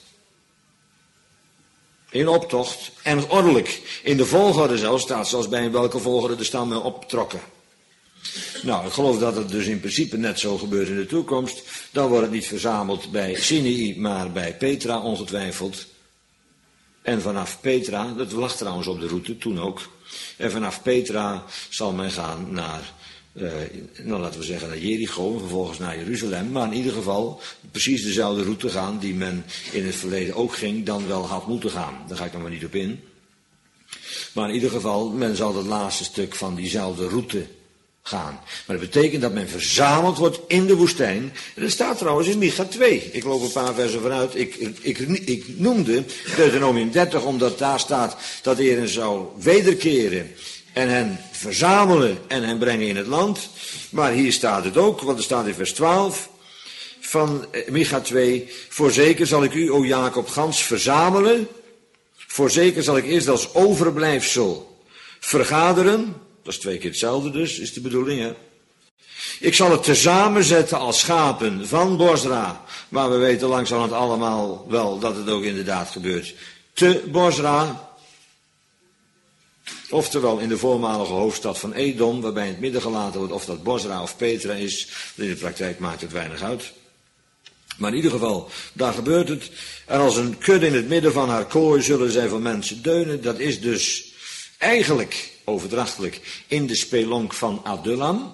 In optocht en ordelijk. In de volgorde zelfs staat zoals bij welke volgorde de stammen optrokken. Nou, ik geloof dat het dus in principe net zo gebeurt in de toekomst. Dan wordt het niet verzameld bij Sinai, maar bij Petra ongetwijfeld. En vanaf Petra, dat lag trouwens op de route, toen ook. En vanaf Petra zal men gaan naar, laten we zeggen naar Jericho en vervolgens naar Jeruzalem. Maar in ieder geval precies dezelfde route gaan die men in het verleden ook ging, dan wel had moeten gaan. Daar ga ik nog maar niet op in. Maar in ieder geval, men zal het laatste stuk van diezelfde route gaan. Maar dat betekent dat men verzameld wordt in de woestijn. En dat staat trouwens in Micha 2. Ik loop een paar versen vooruit. Ik noemde Deuteronomium 30 omdat daar staat dat de Heer zou wederkeren en hen verzamelen en hen brengen in het land. Maar hier staat het ook, want er staat in vers 12 van Micha 2. Voorzeker zal ik u, o Jacob, gans verzamelen. Voorzeker zal ik eerst als overblijfsel vergaderen. Dat is 2 keer hetzelfde dus, is de bedoeling, hè. Ik zal het tezamen zetten als schapen van Bosra. Maar we weten langzamerhand allemaal wel dat het ook inderdaad gebeurt. Te Bosra. Oftewel in de voormalige hoofdstad van Edom, waarbij in het midden gelaten wordt of dat Bosra of Petra is. In de praktijk maakt het weinig uit. Maar in ieder geval, daar gebeurt het. En als een kudde in het midden van haar kooi zullen zij van mensen deunen. Dat is dus eigenlijk overdrachtelijk in de spelonk van Adullam.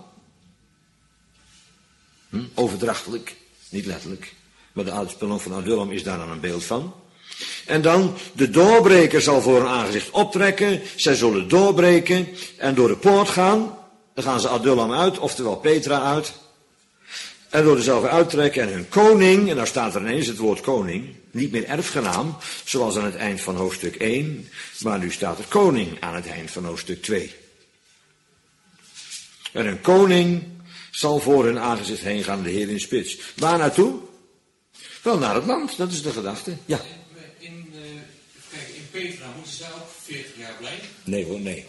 Overdrachtelijk, niet letterlijk. Maar de spelonk van Adullam is daar dan een beeld van. En dan, de doorbreker zal voor hun aangezicht optrekken. Zij zullen doorbreken en door de poort gaan. Dan gaan ze Adullam uit, oftewel Petra uit. En door dezelfde uittrekken en hun koning, en daar staat er ineens het woord koning, niet meer erfgenaam, zoals aan het eind van hoofdstuk 1, maar nu staat er koning aan het eind van hoofdstuk 2. En een koning zal voor hun aangezicht heen gaan, de Heer in spits. Waar naartoe? Wel naar het land, dat is de gedachte. Ja. In Petra moeten ze daar ook 40 jaar blijven? Nee hoor, nee.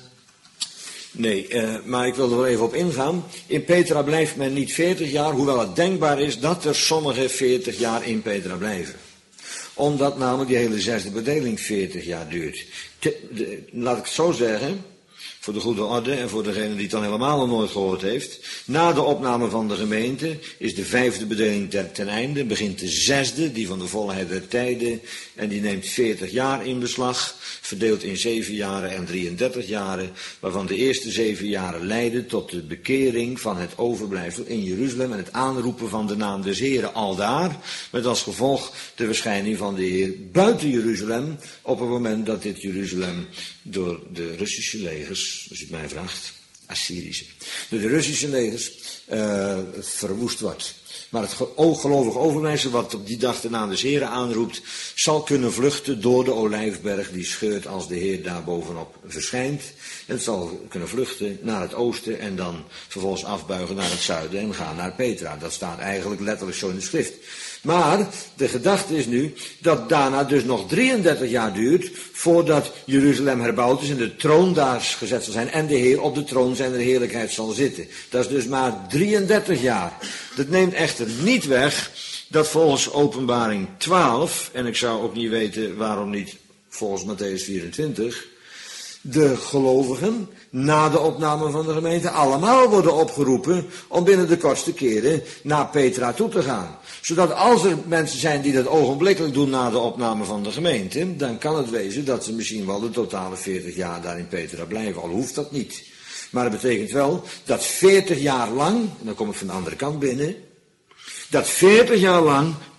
Nee, maar ik wil er wel even op ingaan. In Petra blijft men niet 40 jaar, hoewel het denkbaar is dat er sommigen 40 jaar in Petra blijven. Omdat namelijk die hele zesde bedeling 40 jaar duurt. Laat ik het zo zeggen, voor de goede orde en voor degene die het dan helemaal nog nooit gehoord heeft. Na de opname van de gemeente is de vijfde bedeling ten einde, begint de zesde, die van de volheid der tijden. En die neemt 40 jaar in beslag, verdeeld in 7 jaren en 33 jaren, waarvan de eerste 7 jaren leiden tot de bekering van het overblijfsel in Jeruzalem en het aanroepen van de naam des Heren aldaar, met als gevolg de verschijning van de Heer buiten Jeruzalem, op het moment dat dit Jeruzalem door de Russische legers, als u het mij vraagt, Assyrische, door de Russische legers verwoest wordt. Maar het gelovig overblijfsel wat op die dag de naam des Heren aanroept, zal kunnen vluchten door de olijfberg die scheurt als de Heer daar bovenop verschijnt. En het zal kunnen vluchten naar het oosten en dan vervolgens afbuigen naar het zuiden en gaan naar Petra. Dat staat eigenlijk letterlijk zo in de schrift. Maar de gedachte is nu dat daarna dus nog 33 jaar duurt voordat Jeruzalem herbouwd is en de troon daar gezet zal zijn en de Heer op de troon zijner heerlijkheid zal zitten. Dat is dus maar 33 jaar. Dat neemt echter niet weg dat volgens Openbaring 12, en ik zou ook niet weten waarom niet volgens Mattheüs 24, de gelovigen na de opname van de gemeente allemaal worden opgeroepen om binnen de kortste keren naar Petra toe te gaan. Zodat als er mensen zijn die dat ogenblikkelijk doen na de opname van de gemeente, dan kan het wezen dat ze misschien wel de totale 40 jaar daar in Petra blijven, al hoeft dat niet. Maar dat betekent wel dat 40 jaar lang, en dan kom ik van de andere kant binnen, dat 40 jaar lang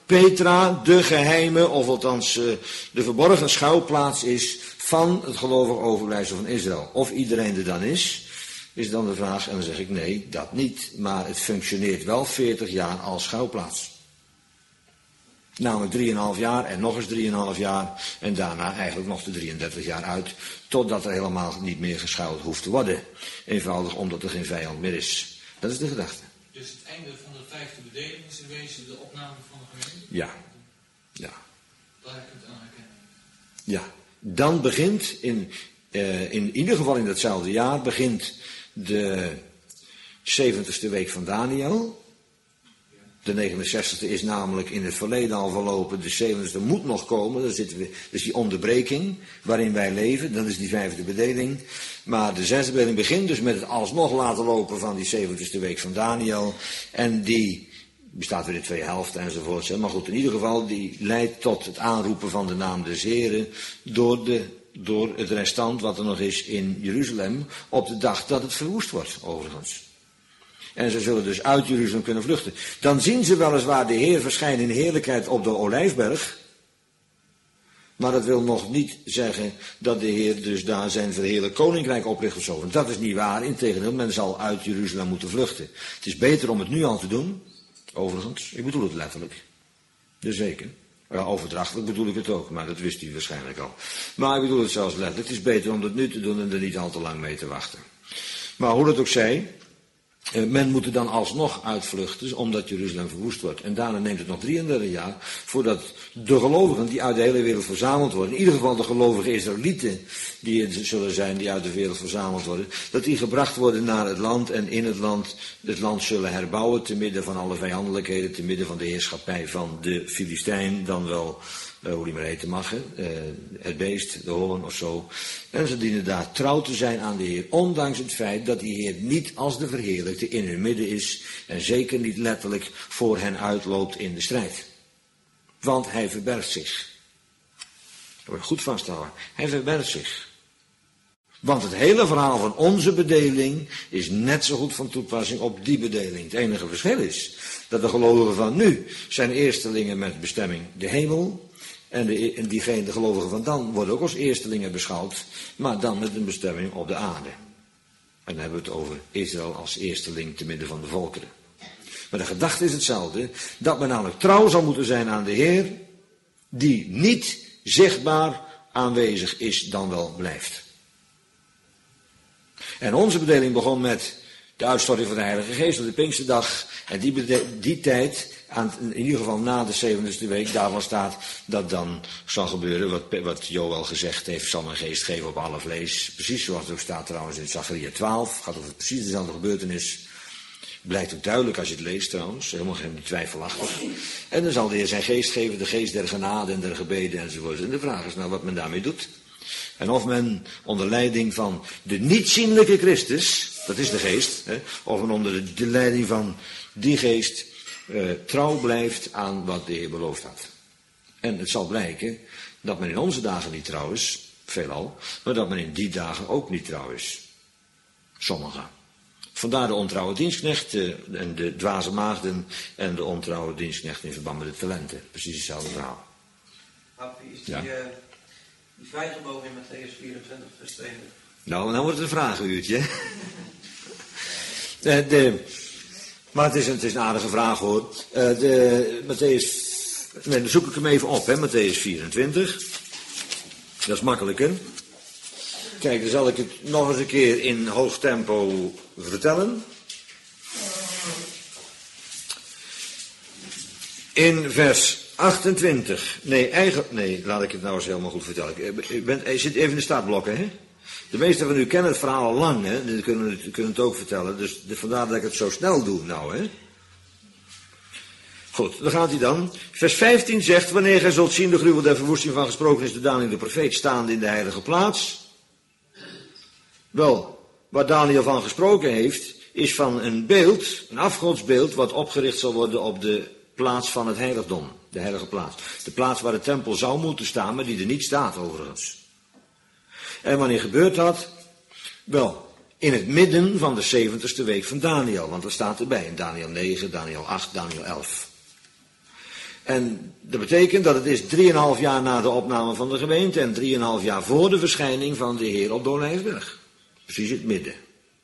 Petra de geheime, of althans de verborgen schuilplaats is van het gelovig overblijfsel van Israël. Of iedereen er dan is dan de vraag. En dan zeg ik nee, dat niet. Maar het functioneert wel 40 jaar als schuilplaats. Namelijk 3,5 jaar en nog eens 3,5 jaar. En daarna eigenlijk nog de 33 jaar uit. Totdat er helemaal niet meer geschuild hoeft te worden. Eenvoudig omdat er geen vijand meer is. Dat is de gedachte. Dus het einde van de 5e bedeling is in wezen de opname van de gemeente? Ja. Ja. Daar heb ik het aan herkennen. Ja. Dan begint in ieder geval in datzelfde jaar begint de 70ste week van Daniel. De 69e is namelijk in het verleden al verlopen. De 70ste moet nog komen. Dan zitten we, dus die onderbreking waarin wij leven. Dat is die 5e bedeling. Maar de 6e bedeling begint dus met het alsnog laten lopen van die 70ste week van Daniel. En die bestaat weer in 2 helften enzovoort. Maar goed, in ieder geval, die leidt tot het aanroepen van de naam des Heren door het restant wat er nog is in Jeruzalem op de dag dat het verwoest wordt, overigens. En ze zullen dus uit Jeruzalem kunnen vluchten. Dan zien ze weliswaar de Heer verschijnen in heerlijkheid op de Olijfberg. Maar dat wil nog niet zeggen dat de Heer dus daar zijn verheerlijk koninkrijk opricht of zo. Want dat is niet waar. Integendeel, men zal uit Jeruzalem moeten vluchten. Het is beter om het nu al te doen. Overigens, ik bedoel het letterlijk. Dus zeker. Ja, overdrachtelijk bedoel ik het ook, maar dat wist u waarschijnlijk al. Maar ik bedoel het zelfs letterlijk. Het is beter om het nu te doen en er niet al te lang mee te wachten. Maar hoe dat ook zij, men moet er dan alsnog uitvluchten, omdat Jeruzalem verwoest wordt. En daarna neemt het nog 33 jaar voordat de gelovigen die uit de hele wereld verzameld worden, in ieder geval de gelovige Israëlieten die er zullen zijn, die uit de wereld verzameld worden, dat die gebracht worden naar het land en in het land zullen herbouwen, te midden van alle vijandelijkheden, te midden van de heerschappij van de Filistijn, dan wel, hoe die maar heten mag, het beest, de hoorn of zo. En ze dienen daar trouw te zijn aan de Heer, ondanks het feit dat die Heer niet als de verheerlijkte in hun midden is en zeker niet letterlijk voor hen uitloopt in de strijd. Want hij verbergt zich. Dat wordt goed vasthouden. Hij verbergt zich. Want het hele verhaal van onze bedeling is net zo goed van toepassing op die bedeling. Het enige verschil is dat de gelovigen van nu zijn eerstelingen met bestemming de hemel. En de gelovigen van dan worden ook als eerstelingen beschouwd, maar dan met een bestemming op de aarde. En dan hebben we het over Israël als eersteling te midden van de volkeren. Maar de gedachte is hetzelfde, dat men namelijk trouw zal moeten zijn aan de Heer, die niet zichtbaar aanwezig is, dan wel blijft. En onze bedeling begon met de uitstorting van de Heilige Geest op de Pinksterdag. En die tijd, in ieder geval na de 70ste week, daarvan staat dat dan zal gebeuren wat Joël gezegd heeft, zal mijn geest geven op alle vlees. Precies zoals het ook staat trouwens in Zacharia 12, gaat over precies dezelfde gebeurtenis. Blijkt ook duidelijk als je het leest trouwens, helemaal geen twijfelachtig. En dan zal de Heer zijn geest geven, de geest der genade en der gebeden enzovoort. En de vraag is nou wat men daarmee doet. En of men onder leiding van de niet-zienlijke Christus, dat is de geest, of men onder de leiding van die geest trouw blijft aan wat de Heer beloofd had. En het zal blijken dat men in onze dagen niet trouw is, veelal, maar dat men in die dagen ook niet trouw is. Sommigen. Vandaar de ontrouwe dienstknecht en de dwaze maagden en de ontrouwe dienstknecht in verband met de talenten. Precies hetzelfde verhaal. Happy, is die vrijgebogen in Mattheüs 24 vers 20? Nou, dan wordt het een vragenuurtje. Maar het is een aardige vraag hoor. Dan zoek ik hem even op, Mattheüs 24. Dat is makkelijker. Kijk, dan zal ik het nog eens een keer in hoog tempo vertellen. In vers 28. Laat ik het nou eens helemaal goed vertellen. Ik zit even in de startblokken, hè. De meesten van u kennen het verhaal al lang, hè. Die kunnen het ook vertellen. Dus vandaar dat ik het zo snel doe, nou, hè. Goed, dan gaat hij dan. Vers 15 zegt, wanneer gij zult zien de gruwel der verwoesting van gesproken is de Daniel de profeet staande in de heilige plaats. Wel, waar Daniel van gesproken heeft, is van een beeld, een afgodsbeeld, wat opgericht zal worden op de plaats van het heiligdom. De heilige plaats. De plaats waar de tempel zou moeten staan, maar die er niet staat overigens. En wanneer gebeurt dat? Wel, in het midden van de 70ste week van Daniel, want dat staat erbij in Daniel 9, Daniel 8, Daniel 11. En dat betekent dat het is 3,5 jaar na de opname van de gemeente en 3,5 jaar voor de verschijning van de Heer op de Olijfberg. Precies het midden.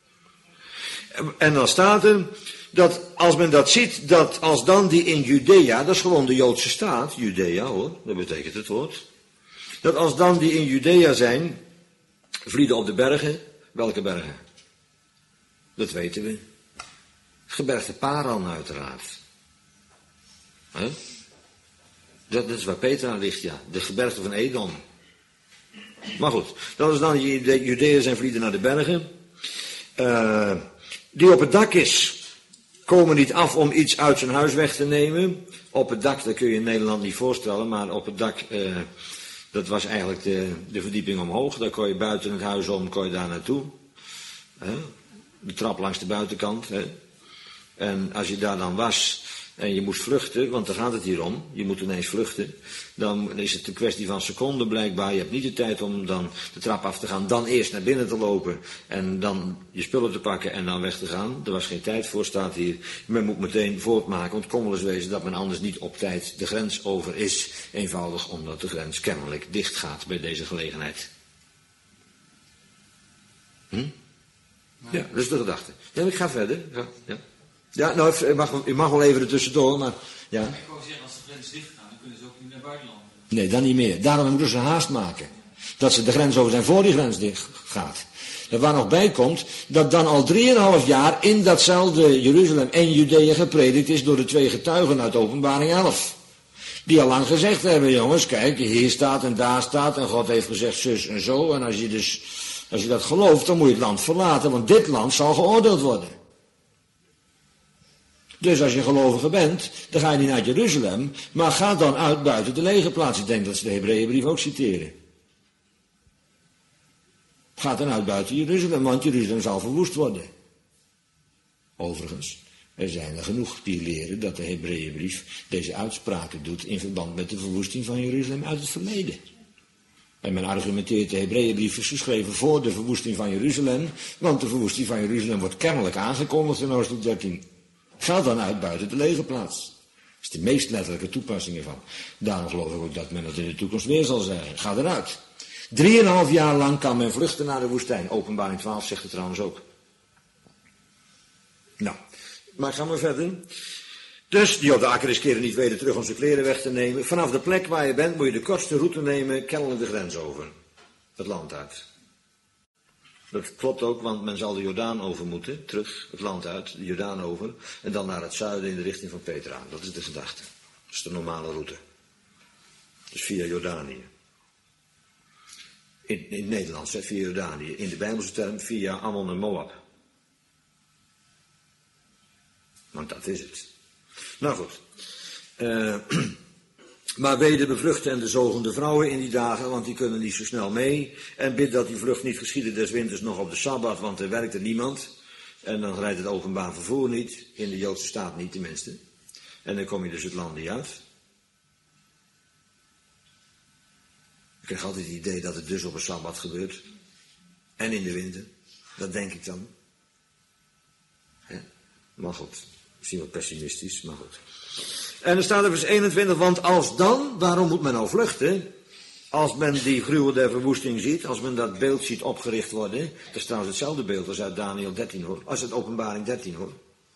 En dan staat er dat als men dat ziet, dat als dan die in Judea, dat is gewoon de Joodse staat, Judea hoor, dat betekent het woord. Dat als dan die in Judea zijn, vlieden op de bergen, welke bergen? Dat weten we. Het gebergte Paran uiteraard. Huh? Dat is waar Petra ligt, ja. De gebergte van Edom. Maar goed, dat is dan Judea zijn vlieden naar de bergen. Die op het dak is, komen niet af om iets uit zijn huis weg te nemen. Op het dak, dat kun je in Nederland niet voorstellen, maar op het dak, dat was eigenlijk de verdieping omhoog. Daar kon je buiten het huis om, kon je daar naartoe. De trap langs de buitenkant. En als je daar dan was en je moest vluchten, want daar gaat het hier om, je moet ineens vluchten, dan is het een kwestie van seconden blijkbaar. Je hebt niet de tijd om dan de trap af te gaan, dan eerst naar binnen te lopen en dan je spullen te pakken en dan weg te gaan. Er was geen tijd voor, staat hier. Men moet meteen voortmaken, want het kon wel eens wezen dat men anders niet op tijd de grens over is. Eenvoudig omdat de grens kennelijk dicht gaat bij deze gelegenheid. Ja, dat is de gedachte. Ja, ik ga verder. Ja, nou, u mag wel even er tussendoor, maar ja. Ik wou zeggen, als de grens dicht gaat, dan kunnen ze ook niet naar buitenland. Nee, dan niet meer. Daarom moeten ze haast maken. Dat ze de grens over zijn voor die grens dicht gaat. Er waar nog bij komt, dat dan al 3,5 jaar in datzelfde Jeruzalem en Judea gepredikt is door de 2 getuigen uit Openbaring 11. Die al lang gezegd hebben, jongens, kijk, hier staat en daar staat en God heeft gezegd zus en zo. En als je dat gelooft, dan moet je het land verlaten, want dit land zal geoordeeld worden. Dus als je gelovige bent, dan ga je niet naar Jeruzalem, maar ga dan uit buiten de legerplaats. Ik denk dat ze de Hebreeënbrief ook citeren. Ga dan uit buiten Jeruzalem, want Jeruzalem zal verwoest worden. Overigens, er zijn er genoeg die leren dat de Hebreeënbrief deze uitspraken doet in verband met de verwoesting van Jeruzalem uit het verleden. En men argumenteert, de Hebreeënbrief is geschreven voor de verwoesting van Jeruzalem, want de verwoesting van Jeruzalem wordt kennelijk aangekondigd in hoofdstuk 13. Ga dan uit buiten de legerplaats. Dat is de meest letterlijke toepassing ervan. Daarom geloof ik ook dat men het in de toekomst weer zal zeggen. Ga eruit. 3,5 jaar lang kan men vluchten naar de woestijn. Openbaring 12 zegt het trouwens ook. Nou, maar gaan we verder. Dus die op de akker is keren niet weten terug om zijn kleren weg te nemen. Vanaf de plek waar je bent moet je de kortste route nemen, kennelijk de grens over. Het land uit. Dat klopt ook, want men zal de Jordaan over moeten, terug, het land uit, de Jordaan over, en dan naar het zuiden in de richting van Petra. Dat is de gedachte. Dat is de normale route. Dus via Jordanië. In het Nederlands, via Jordanië. In de Bijbelse term via Ammon en Moab. Want dat is het. Nou goed. Maar wee de bevruchte en de zogende vrouwen in die dagen, want die kunnen niet zo snel mee. En bid dat die vlucht niet geschiedde des winters nog op de Sabbat, want er werkt er niemand. En dan rijdt het openbaar vervoer niet, in de Joodse staat niet tenminste. En dan kom je dus het land niet uit. Ik krijg altijd het idee dat het dus op een Sabbat gebeurt. En in de winter. Dat denk ik dan. Maar goed, misschien wat pessimistisch, maar goed. En er staat er vers 21, want als dan, waarom moet men nou vluchten? Als men die gruwel der verwoesting ziet, als men dat beeld ziet opgericht worden. Dat is trouwens hetzelfde beeld als uit Daniel 13 hoor, als uit Openbaring 13 hoor.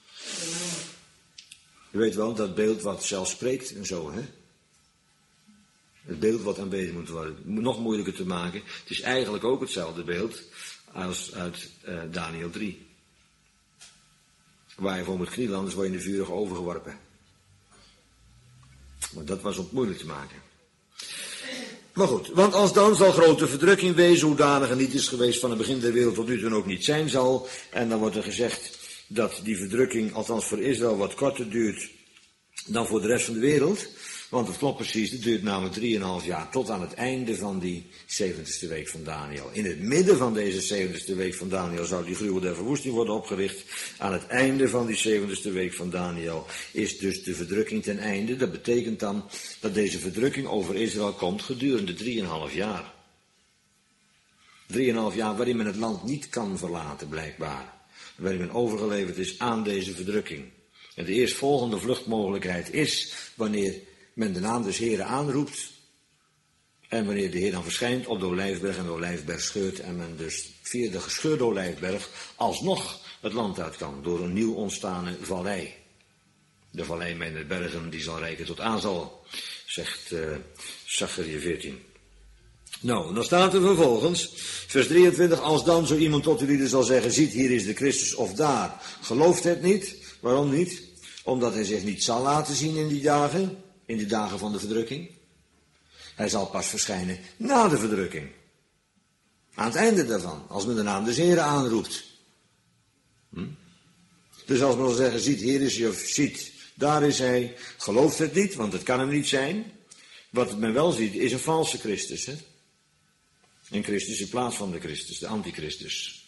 Je weet wel, dat beeld wat zelf spreekt en zo hè. Het beeld wat aanbeden moet worden, nog moeilijker te maken. Het is eigenlijk ook hetzelfde beeld als uit Daniel 3. Waar je voor moet knielen, anders word je in de vurige oven geworpen. Maar dat was ook moeilijk te maken. Maar goed, want als dan zal grote verdrukking wezen, hoedanige niet is geweest van het begin der wereld tot nu toe ook niet zijn zal. En dan wordt er gezegd dat die verdrukking, althans voor Israël, wat korter duurt dan voor de rest van de wereld. Want het klopt precies, het duurt namelijk 3,5 jaar tot aan het einde van die 70ste week van Daniel. In het midden van deze 70ste week van Daniel zou die gruwel der verwoesting worden opgericht. Aan het einde van die 70ste week van Daniel is dus de verdrukking ten einde. Dat betekent dan dat deze verdrukking over Israël komt gedurende 3,5 jaar. 3,5 jaar waarin men het land niet kan verlaten blijkbaar. Waarin men overgeleverd is aan deze verdrukking. En de eerstvolgende vluchtmogelijkheid is wanneer men de naam des Heren aanroept. En wanneer de Heer dan verschijnt op de Olijfberg en de Olijfberg scheurt en men dus via de gescheurde Olijfberg alsnog het land uit kan door een nieuw ontstane vallei. De vallei met de bergen die zal reiken tot Azal, zegt Zacharia 14. Nou, dan staat er vervolgens, vers 23, als dan zo iemand tot jullie zal zeggen, ziet hier is de Christus of daar, gelooft het niet. Waarom niet? Omdat hij zich niet zal laten zien in die dagen van de verdrukking. Hij zal pas verschijnen na de verdrukking. Aan het einde daarvan, als men de naam des Heren aanroept. Dus als men zal zeggen, ziet, hier is hij, of ziet, daar is hij, gelooft het niet, want het kan hem niet zijn. Wat men wel ziet, is een valse Christus, hè? Een Christus in plaats van de Christus, de antichristus.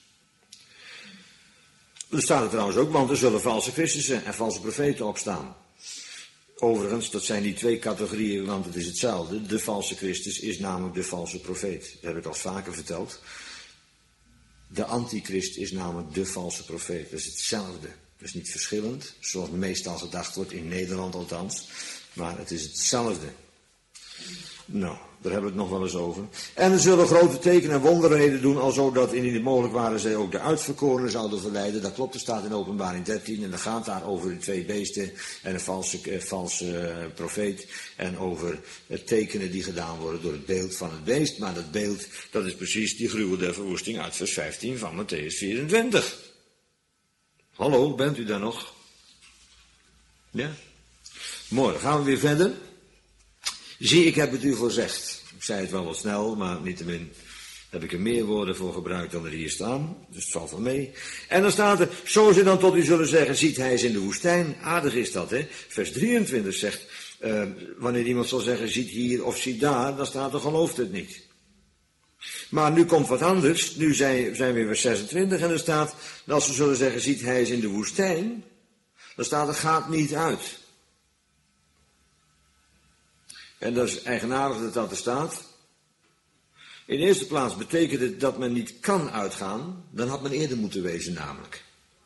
Er staat er trouwens ook, want er zullen valse Christussen en valse profeten opstaan. Overigens, dat zijn die twee categorieën, want het is hetzelfde. De valse Christus is namelijk de valse profeet. Dat heb ik al vaker verteld. De antichrist is namelijk de valse profeet. Dat is hetzelfde. Dat is niet verschillend, zoals meestal gedacht wordt, in Nederland althans. Maar het is hetzelfde. Nou, daar hebben we het nog wel eens over. En er zullen grote tekenen en wonderheden doen, alzo dat indien het mogelijk waren zij ook de uitverkorenen zouden verleiden. Dat klopt, er staat in Openbaring 13 en dan gaat daar over de twee beesten en een valse profeet. En over tekenen die gedaan worden door het beeld van het beest. Maar dat beeld, dat is precies die gruwel der verwoesting uit vers 15 van Mattheüs 24. Hallo, bent u daar nog? Ja? Mooi, gaan we weer verder. Zie, ik heb het u voorzegd. Ik zei het wel wat snel, maar niettemin heb ik er meer woorden voor gebruikt dan er hier staan. Dus het valt wel mee. En dan staat er, zo ze dan tot u zullen zeggen, ziet hij is in de woestijn. Aardig is dat, hè. Vers 23 zegt, wanneer iemand zal zeggen, ziet hier of ziet daar, dan staat er, gelooft het niet. Maar nu komt wat anders. Nu zijn we weer vers 26 en er staat, als ze zullen zeggen, ziet hij is in de woestijn, dan staat er, gaat niet uit. En dat is eigenaardig dat er staat. In de eerste plaats betekent het dat men niet kan uitgaan. Dan had men eerder moeten wezen namelijk.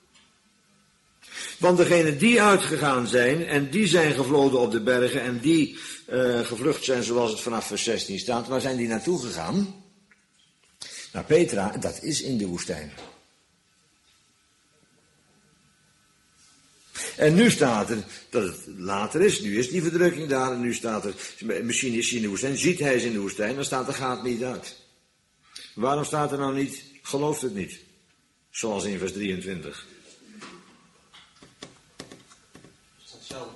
Want degenen die uitgegaan zijn en die zijn gevloden op de bergen en die gevlucht zijn zoals het vanaf vers 16 staat. Waar zijn die naartoe gegaan? Naar Petra, dat is in de woestijn. En nu staat er dat het later is, nu is die verdrukking daar en nu staat er, misschien is hij in de woestijn, ziet hij is in de woestijn, dan staat er gaat niet uit. Waarom staat er nou niet, gelooft het niet? Zoals in vers 23. Is dat hetzelfde?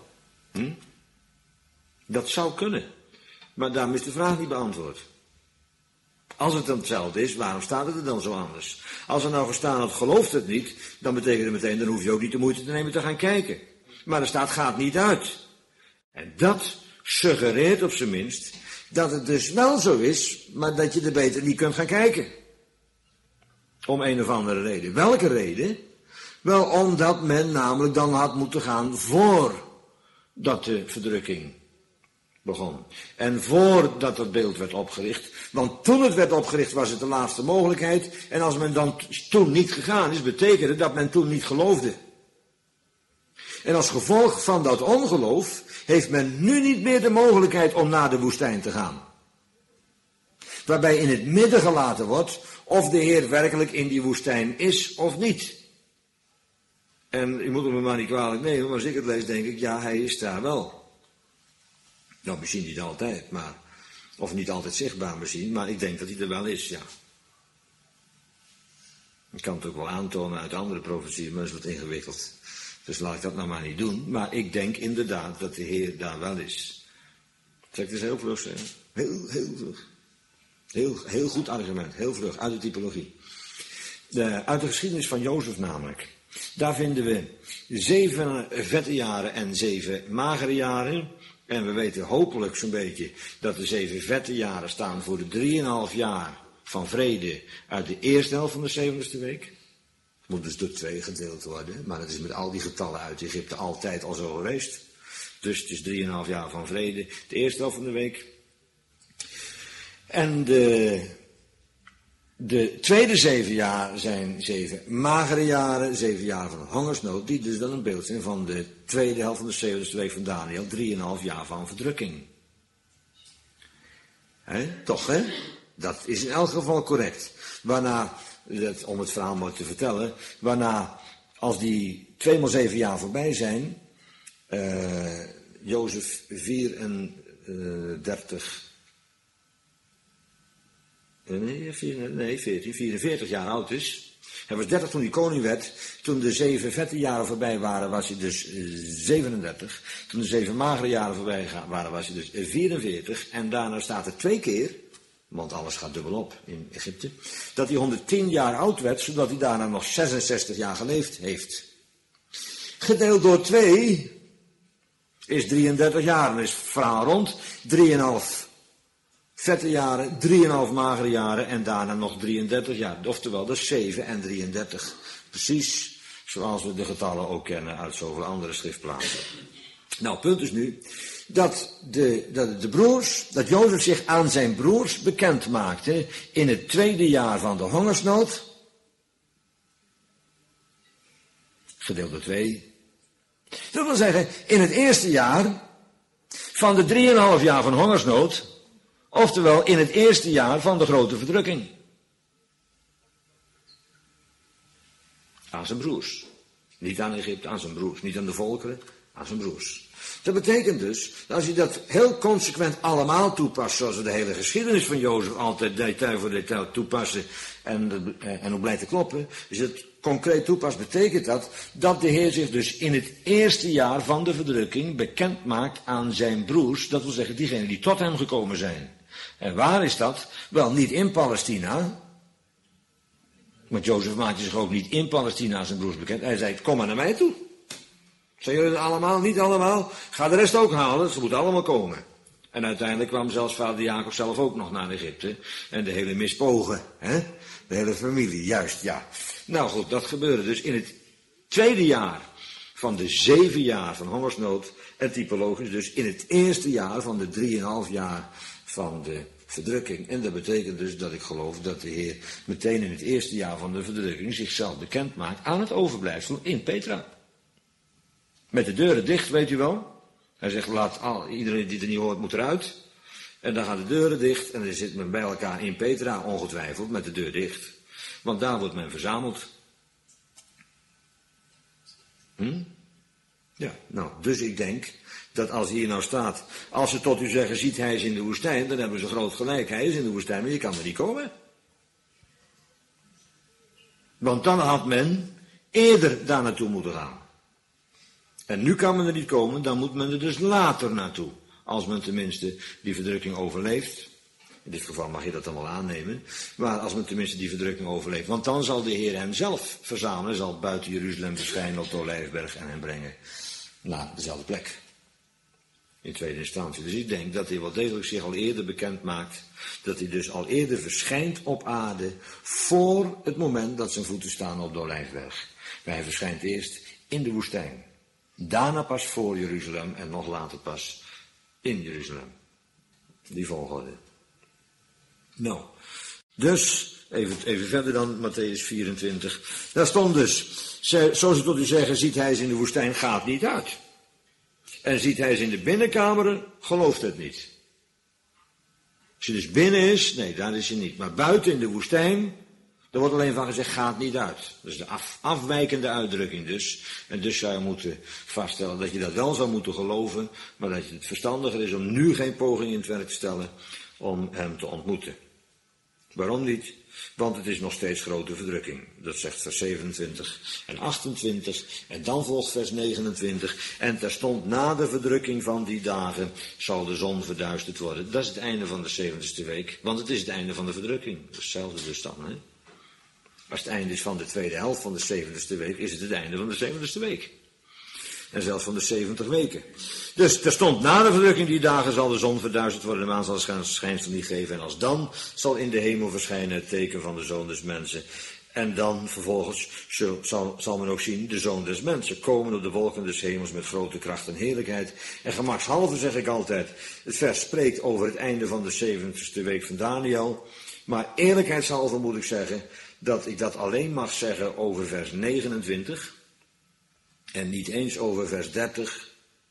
Dat zou kunnen, maar daarom is de vraag niet beantwoord. Als het dan hetzelfde is, waarom staat het er dan zo anders? Als er nou gestaan had, gelooft het niet, dan betekent het meteen, dan hoef je ook niet de moeite te nemen te gaan kijken. Maar er staat, gaat niet uit. En dat suggereert op zijn minst dat het dus wel zo is, maar dat je er beter niet kunt gaan kijken. Om een of andere reden. Welke reden? Wel, omdat men namelijk dan had moeten gaan voordat de verdrukking begon. En voordat het beeld werd opgericht. Want toen het werd opgericht was het de laatste mogelijkheid. En als men dan toen niet gegaan is, betekende het dat men toen niet geloofde. En als gevolg van dat ongeloof heeft men nu niet meer de mogelijkheid om naar de woestijn te gaan. Waarbij in het midden gelaten wordt of de Heer werkelijk in die woestijn is of niet. En u moet het me maar niet kwalijk nemen, maar als ik het lees denk ik, ja, hij is daar wel. Nou, misschien niet altijd, maar, of niet altijd zichtbaar misschien, maar ik denk dat hij er wel is, ja. Ik kan het ook wel aantonen uit andere profetieën, maar dat is wat ingewikkeld. Dus laat ik dat nou maar niet doen. Maar ik denk inderdaad dat de Heer daar wel is. Zeg ik dus heel vlug zeggen. Heel vlug. Heel goed argument, heel vlug, uit de typologie. Uit de geschiedenis van Jozef namelijk. Daar vinden we 7 vette jaren en 7 magere jaren. En we weten hopelijk zo'n beetje dat de 7 vette jaren staan voor de 3,5 jaar van vrede uit de eerste helft van de 70ste week. Het moet dus door 2 gedeeld worden, maar dat is met al die getallen uit Egypte altijd al zo geweest. Dus het is 3,5 jaar van vrede, de eerste helft van de week. En de De tweede 7 jaar zijn 7 magere jaren, 7 jaar van hongersnood, die dus dan een beeld zijn van de tweede helft van de 70ste week van Daniel, 3,5 jaar van verdrukking. Toch, hè? Dat is in elk geval correct. Waarna, om het verhaal maar te vertellen, waarna, als die 2 x 7 jaar voorbij zijn, Jozef 44 jaar oud is. Hij was 30 toen hij koning werd. Toen de 7 vette jaren voorbij waren, was hij dus 37. Toen de 7 magere jaren voorbij waren, was hij dus 44. En daarna staat er 2 keer, want alles gaat dubbel op in Egypte, dat hij 110 jaar oud werd, zodat hij daarna nog 66 jaar geleefd heeft. Gedeeld door 2 is 33 jaar. Dan is het verhaal rond. 3,5 vette jaren, 3,5 magere jaren en daarna nog 33 jaar. Oftewel, dat is 7 en 33. Precies zoals we de getallen ook kennen uit zoveel andere schriftplaatsen. Nou, punt is nu dat dat Jozef zich aan zijn broers bekend maakte in het tweede jaar van de hongersnood. Gedeeld door 2. Dat wil zeggen, in het eerste jaar van de 3,5 jaar van hongersnood, oftewel in het eerste jaar van de grote verdrukking. Aan zijn broers. Niet aan Egypte, aan zijn broers. Niet aan de volkeren, aan zijn broers. Dat betekent dus, dat als je dat heel consequent allemaal toepast, zoals we de hele geschiedenis van Jozef altijd detail voor detail toepassen en op blijft te kloppen, dus het concreet toepast, betekent dat de Heer zich dus in het eerste jaar van de verdrukking bekend maakt aan zijn broers, dat wil zeggen diegenen die tot hem gekomen zijn. En waar is dat? Wel, niet in Palestina. Want Jozef maakte zich ook niet in Palestina aan zijn broers bekend. Hij zei, kom maar naar mij toe. Zijn jullie het allemaal? Niet allemaal? Ga de rest ook halen, ze moeten allemaal komen. En uiteindelijk kwam zelfs vader Jacob zelf ook nog naar Egypte. En de hele mispogen, hè? De hele familie, juist, ja. Nou goed, dat gebeurde dus in het tweede jaar van de 7 jaar van hongersnood. En typologisch dus in het eerste jaar van de 3,5 jaar van de verdrukking. En dat betekent dus dat ik geloof dat de Heer meteen in het eerste jaar van de verdrukking zichzelf bekend maakt aan het overblijfsel in Petra. Met de deuren dicht, weet u wel. Hij zegt, iedereen die er niet hoort moet eruit. En dan gaan de deuren dicht en dan zit men bij elkaar in Petra, ongetwijfeld, met de deur dicht. Want daar wordt men verzameld. Ja, nou, dus ik denk dat als hier nou staat, als ze tot u zeggen, ziet hij is in de woestijn, dan hebben ze groot gelijk, hij is in de woestijn, maar je kan er niet komen. Want dan had men eerder daar naartoe moeten gaan. En nu kan men er niet komen, dan moet men er dus later naartoe. Als men tenminste die verdrukking overleeft. In dit geval mag je dat dan wel aannemen. Maar als men tenminste die verdrukking overleeft. Want dan zal de Heer hem zelf verzamelen. Zal buiten Jeruzalem verschijnen op de Olijfberg en hem brengen naar dezelfde plek. In tweede instantie. Dus ik denk dat hij wel degelijk zich al eerder bekend maakt. Dat hij dus al eerder verschijnt op aarde. Voor het moment dat zijn voeten staan op de Olijfberg. Maar hij verschijnt eerst in de woestijn. Daarna pas voor Jeruzalem en nog later pas in Jeruzalem. Die volgorde. Nou, dus, even verder dan, Mattheüs 24. Daar stond dus, zo ze tot u zeggen, ziet hij ze in de woestijn, gaat niet uit. En ziet hij ze in de binnenkameren, gelooft het niet. Als je dus binnen is, nee, daar is hij niet. Maar buiten in de woestijn, er wordt alleen van gezegd, gaat niet uit. Dat is de afwijkende uitdrukking dus. En dus zou je moeten vaststellen dat je dat wel zou moeten geloven, maar dat het verstandiger is om nu geen poging in het werk te stellen om hem te ontmoeten. Waarom niet? Want het is nog steeds grote verdrukking. Dat zegt vers 27 en 28. En dan volgt vers 29. En terstond na de verdrukking van die dagen zal de zon verduisterd worden. Dat is het einde van de 70ste week. Want het is het einde van de verdrukking. Dat is hetzelfde dus dan, hè? Als het einde is van de tweede helft van de 70ste week, is het einde van de 70ste week. En zelfs van de 70 weken. Dus terstond na de verdrukking die dagen zal de zon verduisterd worden, de maan zal schijnsel niet geven. En als dan zal in de hemel verschijnen het teken van de Zoon des Mensen. En dan vervolgens zal men ook zien de Zoon des Mensen komen op de wolken des hemels met grote kracht en heerlijkheid. En gemakshalve zeg ik altijd, het vers spreekt over het einde van de 70ste week van Daniel. Maar eerlijkheidshalve moet ik zeggen dat ik dat alleen mag zeggen over vers 29 en niet eens over vers 30.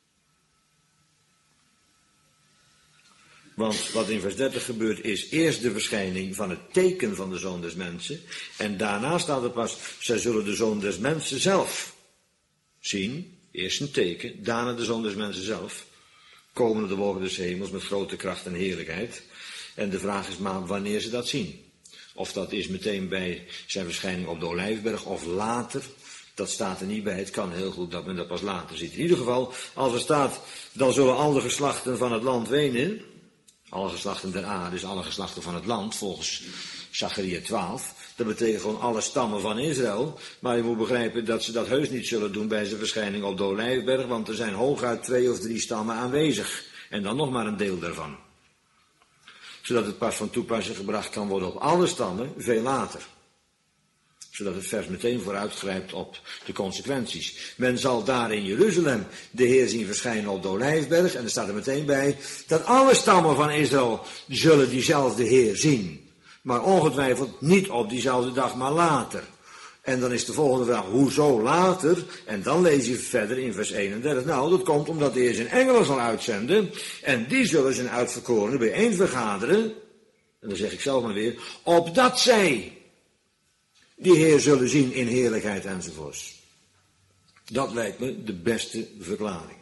Want wat in vers 30 gebeurt is eerst de verschijning van het teken van de Zoon des Mensen. En daarna staat er pas, zij zullen de Zoon des Mensen zelf zien. Eerst een teken, daarna de Zoon des Mensen zelf. Komen op de wolken des hemels met grote kracht en heerlijkheid. En de vraag is maar wanneer ze dat zien. Of dat is meteen bij zijn verschijning op de Olijfberg of later. Dat staat er niet bij. Het kan heel goed dat men dat pas later ziet. In ieder geval, als er staat, dan zullen alle geslachten van het land wenen. Alle geslachten der aarde, dus alle geslachten van het land, volgens Zacharia 12. Dat betekent gewoon alle stammen van Israël. Maar je moet begrijpen dat ze dat heus niet zullen doen bij zijn verschijning op de Olijfberg. Want er zijn hooguit 2 of 3 stammen aanwezig. En dan nog maar een deel daarvan. Zodat het pas van toepassing gebracht kan worden op alle stammen, veel later. Zodat het vers meteen vooruitgrijpt op de consequenties. Men zal daar in Jeruzalem de Heer zien verschijnen op de Olijfberg. En er staat er meteen bij dat alle stammen van Israël zullen diezelfde Heer zien. Maar ongetwijfeld niet op diezelfde dag, maar later. En dan is de volgende vraag, hoezo later? En dan lees je verder in vers 31. Nou, dat komt omdat de Heer zijn engelen zal uitzenden. En die zullen zijn uitverkorenen bijeen vergaderen. En dan zeg ik zelf maar weer, opdat zij die Heer zullen zien in heerlijkheid enzovoorts. Dat lijkt me de beste verklaring.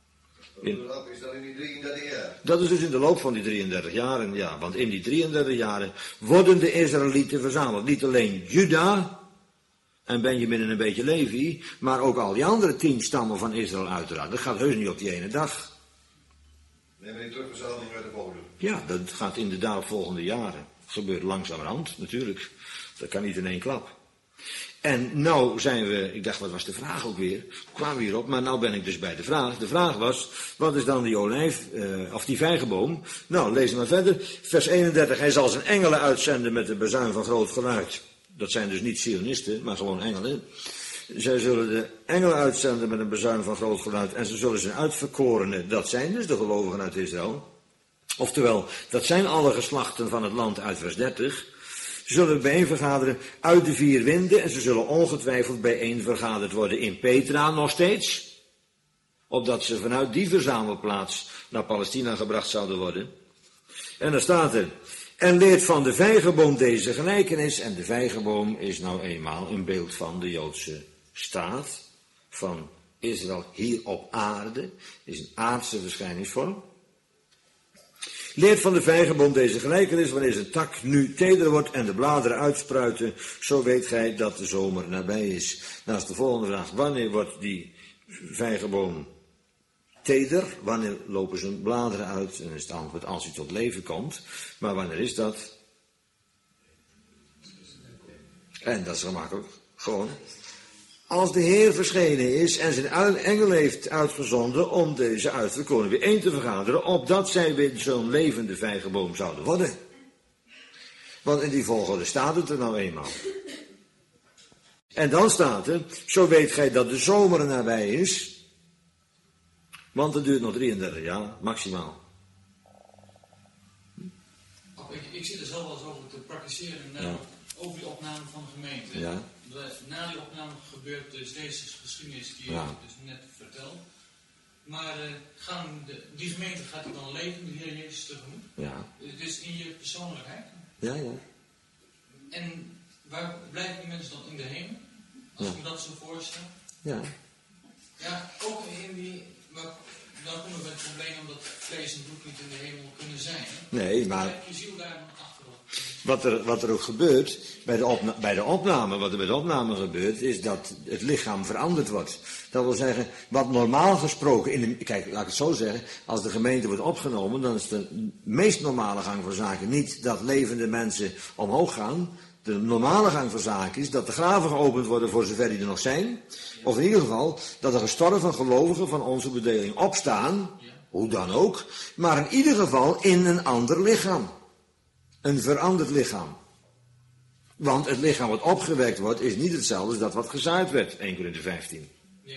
Is dat in die 33 jaar? Dat is dus in de loop van die 33 jaren, ja. Want in die 33 jaren worden de Israëlieten verzameld. Niet alleen Juda en Benjamin en een beetje Levi, maar ook al die andere 10 stammen van Israël uiteraard. Dat gaat heus niet op die ene dag. Neem die terugverzameling uit de bodem. Ja, dat gaat in de daaropvolgende jaren. Dat gebeurt langzamerhand, natuurlijk. Dat kan niet in één klap. En nou zijn we, ik dacht, wat was de vraag ook weer? Kwamen we hierop, maar nou ben ik dus bij de vraag. De vraag was, wat is dan die vijgenboom? Nou, lees maar verder. Vers 31, hij zal zijn engelen uitzenden met de bazuin van groot geluid. Dat zijn dus niet Zionisten, maar gewoon engelen. Zij zullen de engelen uitzenden met een bazuin van groot geluid. En ze zullen zijn uitverkorenen, dat zijn dus de gelovigen uit Israël. Oftewel, dat zijn alle geslachten van het land uit vers 30. Ze zullen bijeen vergaderen uit de 4 winden en ze zullen ongetwijfeld bijeen vergaderd worden in Petra nog steeds. Opdat ze vanuit die verzamelplaats naar Palestina gebracht zouden worden. En dan staat er, en leert van de vijgenboom deze gelijkenis. En de vijgenboom is nou eenmaal een beeld van de Joodse staat, van Israël hier op aarde, is een aardse verschijningsvorm. Leert van de vijgenboom deze gelijkenis, wanneer zijn tak nu teder wordt en de bladeren uitspruiten, zo weet gij dat de zomer nabij is. Nou is de volgende vraag, wanneer wordt die vijgenboom teder? Wanneer lopen zijn bladeren uit? En dan is het antwoord als hij tot leven komt. Maar wanneer is dat? En dat is gemakkelijk, gewoon. Als de Heer verschenen is en zijn engel heeft uitgezonden om deze uitverkorenen weer één te vergaderen, opdat zij weer zo'n levende vijgenboom zouden worden. Want in die volgorde staat het er nou eenmaal. En dan staat er, zo weet gij dat de zomer er nabij is, want het duurt nog 33 jaar, maximaal. Ik zit er zelf wel eens over te praktiseren, over die opname van de gemeente. Ja. Na die opname gebeurt dus deze geschiedenis die ik dus net vertel. Maar die gemeente gaat die dan leven, de Heer Jezus tegemoet? Ja. Het is in je persoonlijkheid. Ja, ja. En waar blijven die mensen dan in de hemel? Als ik me dat zo voorstel. Ja. Ja, ook in die... Dan komen we bij het probleem omdat vlees en bloed niet in de hemel kunnen zijn. Hè? Nee, maar... Je ziel daar dan achterop. Wat er ook gebeurt bij de opname, wat er bij de opname gebeurt, is dat het lichaam veranderd wordt. Dat wil zeggen, wat normaal gesproken, kijk, laat ik het zo zeggen, als de gemeente wordt opgenomen, dan is de meest normale gang van zaken niet dat levende mensen omhoog gaan. De normale gang van zaken is dat de graven geopend worden voor zover die er nog zijn. Of in ieder geval dat er gestorven gelovigen van onze bedeling opstaan, hoe dan ook, maar in ieder geval in een ander lichaam. Een veranderd lichaam. Want het lichaam wat opgewekt wordt is niet hetzelfde als dat wat gezaaid werd, 1 Korinthe 15. Nee, dat is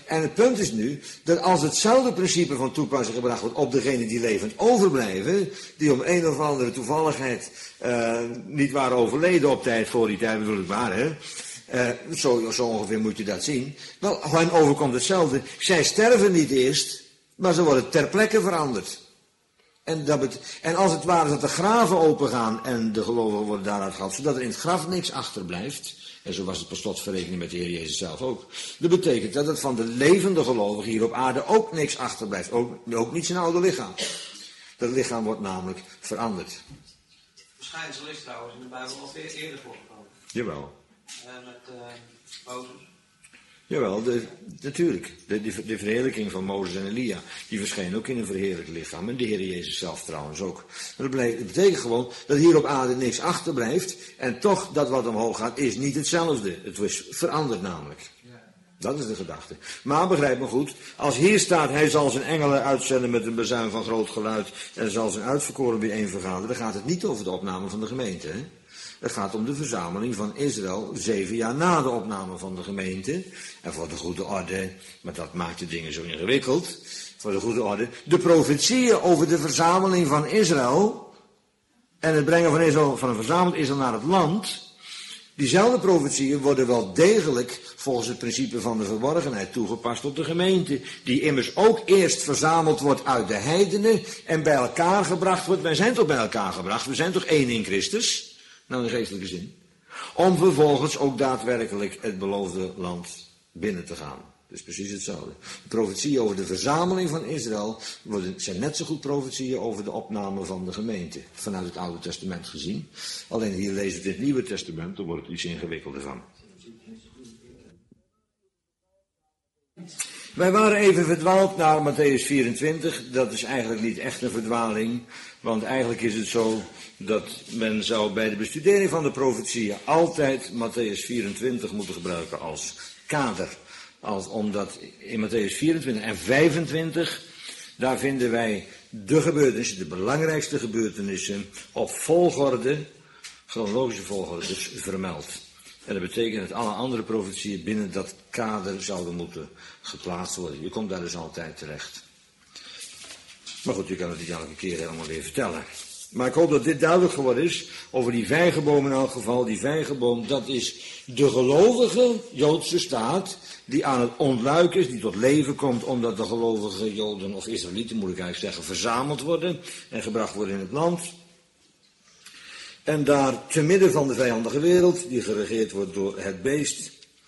En het punt is nu, dat als hetzelfde principe van toepassing gebracht wordt op degenen die levend overblijven, die om een of andere toevalligheid niet waren overleden op tijd, voor die tijd bedoel ik maar, hè. Zo ongeveer moet je dat zien. Wel, hen overkomt hetzelfde. Zij sterven niet eerst, maar ze worden ter plekke veranderd. En als het ware dat de graven opengaan en de gelovigen worden daaruit gehaald, zodat er in het graf niks achterblijft, en zo was het per slotverrekening met de Heer Jezus zelf ook, dat betekent dat het van de levende gelovigen hier op aarde ook niks achterblijft, ook niet zijn oude lichaam. Dat lichaam wordt namelijk veranderd. Verschijnsel is trouwens in de Bijbel al eerder voorgekomen. Jawel. Met Mozes. Jawel, natuurlijk. De verheerlijking van Mozes en Elia, die verscheen ook in een verheerlijkt lichaam. En de Heer Jezus zelf trouwens ook. Maar het betekent gewoon dat hier op aarde niks achterblijft. En toch, dat wat omhoog gaat, is niet hetzelfde. Het is veranderd namelijk. Dat is de gedachte. Maar begrijp me goed, als hier staat, hij zal zijn engelen uitzenden met een bazuin van groot geluid en zal zijn uitverkoren bijeen vergaderen, dan gaat het niet over de opname van de gemeente, hè? Het gaat om de verzameling van Israël 7 jaar na de opname van de gemeente. En voor de goede orde, maar dat maakt de dingen zo ingewikkeld. Voor de goede orde, de profetieën over de verzameling van Israël en het brengen van Israël, van een verzameld Israël naar het land. Diezelfde profetieën worden wel degelijk volgens het principe van de verborgenheid toegepast op de gemeente. Die immers ook eerst verzameld wordt uit de heidenen en bij elkaar gebracht wordt. Wij zijn toch bij elkaar gebracht, we zijn toch één in Christus. Nou, in geestelijke zin. Om vervolgens ook daadwerkelijk het beloofde land binnen te gaan. Dus precies hetzelfde. De profetieën over de verzameling van Israël zijn net zo goed profetieën over de opname van de gemeente. Vanuit het Oude Testament gezien. Alleen hier lezen we dit Nieuwe Testament, dan wordt het iets ingewikkelder van. Wij waren even verdwaald naar Matthäus 24. Dat is eigenlijk niet echt een verdwaling. Want eigenlijk is het zo dat men zou bij de bestudering van de profetieën altijd Matthäus 24 moeten gebruiken als kader. Omdat in Matthäus 24 en 25, daar vinden wij de gebeurtenissen, de belangrijkste gebeurtenissen, op volgorde, chronologische volgorde, dus vermeld. En dat betekent dat alle andere profetieën binnen dat kader zouden moeten geplaatst worden. Je komt daar dus altijd terecht. Maar goed, je kan het niet elke keer helemaal weer vertellen. Maar ik hoop dat dit duidelijk geworden is over die vijgenboom in elk geval. Die vijgenboom, dat is de gelovige Joodse staat die aan het ontluiken is, die tot leven komt omdat de gelovige Joden, of Israëlieten moet ik eigenlijk zeggen, verzameld worden en gebracht worden in het land. En daar te midden van de vijandige wereld, die geregeerd wordt door het beest,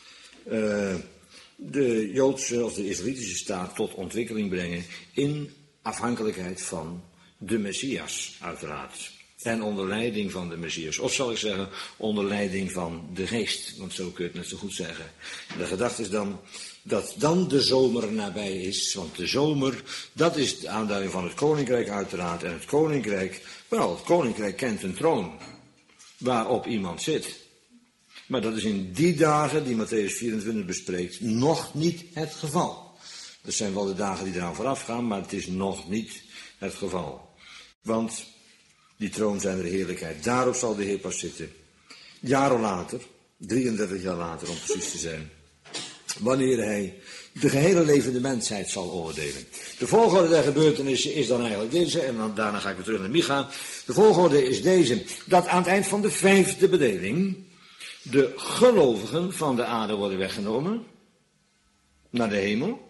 de Joodse of de Israëlitische staat tot ontwikkeling brengen in afhankelijkheid van de Messias, uiteraard. En onder leiding van de Messias. Of zal ik zeggen, onder leiding van de geest. Want zo kun je het net zo goed zeggen. En de gedachte is dan dat dan de zomer nabij is. Want de zomer, dat is de aanduiding van het koninkrijk uiteraard. En het koninkrijk kent een troon waarop iemand zit. Maar dat is in die dagen die Matthäus 24 bespreekt nog niet het geval. Dat zijn wel de dagen die eraan vooraf gaan, maar het is nog niet het geval. Want die troon zijn de heerlijkheid. Daarop zal de Heer pas zitten. Jaren later, 33 jaar later om precies te zijn. Wanneer hij de gehele levende mensheid zal oordelen. De volgorde der gebeurtenissen is dan eigenlijk deze. En dan, daarna ga ik weer terug naar Micha. De volgorde is deze. Dat aan het eind van de 5e bedeling de gelovigen van de aarde worden weggenomen. Naar de hemel.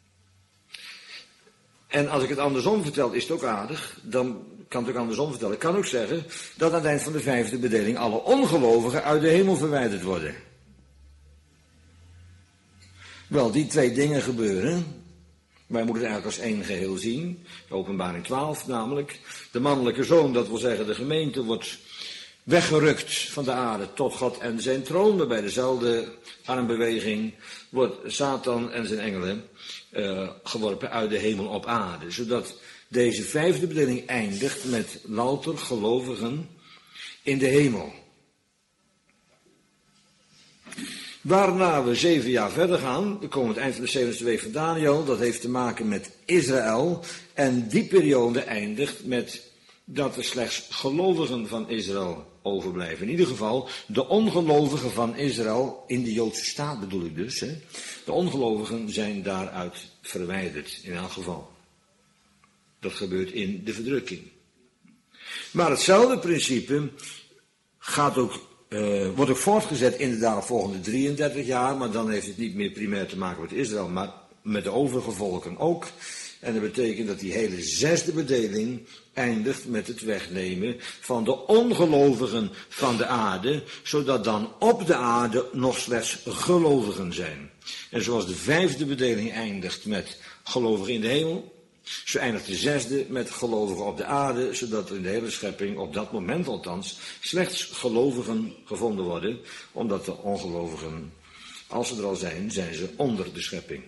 En als ik het andersom vertel, is het ook aardig. Dan kan het ook andersom vertellen. Ik kan ook zeggen dat aan het eind van de 5e bedeling alle ongelovigen uit de hemel verwijderd worden. Wel, die 2 dingen gebeuren. Wij moeten het eigenlijk als één geheel zien. Openbaring 12 namelijk. De mannelijke zoon, dat wil zeggen de gemeente, wordt weggerukt van de aarde tot God en zijn troon. Maar bij dezelfde armbeweging wordt Satan en zijn engelen geworpen uit de hemel op aarde. Zodat deze 5e bedeling eindigt met louter gelovigen in de hemel. Waarna we 7 jaar verder gaan, we komen het eind van de 7e week van Daniel, dat heeft te maken met Israël. En die periode eindigt met dat er slechts gelovigen van Israël overblijven. In ieder geval, de ongelovigen van Israël, in de Joodse staat bedoel ik dus, hè, de ongelovigen zijn daaruit verwijderd, in elk geval. Dat gebeurt in de verdrukking. Maar hetzelfde principe wordt ook voortgezet in de daaropvolgende 33 jaar, maar dan heeft het niet meer primair te maken met Israël, maar met de overige volken ook. En dat betekent dat die hele 6e bedeling eindigt met het wegnemen van de ongelovigen van de aarde, zodat dan op de aarde nog slechts gelovigen zijn. En zoals de 5e bedeling eindigt met gelovigen in de hemel, zo eindigt de 6e met gelovigen op de aarde, zodat er in de hele schepping, op dat moment althans, slechts gelovigen gevonden worden, omdat de ongelovigen, als ze er al zijn, zijn ze onder de schepping.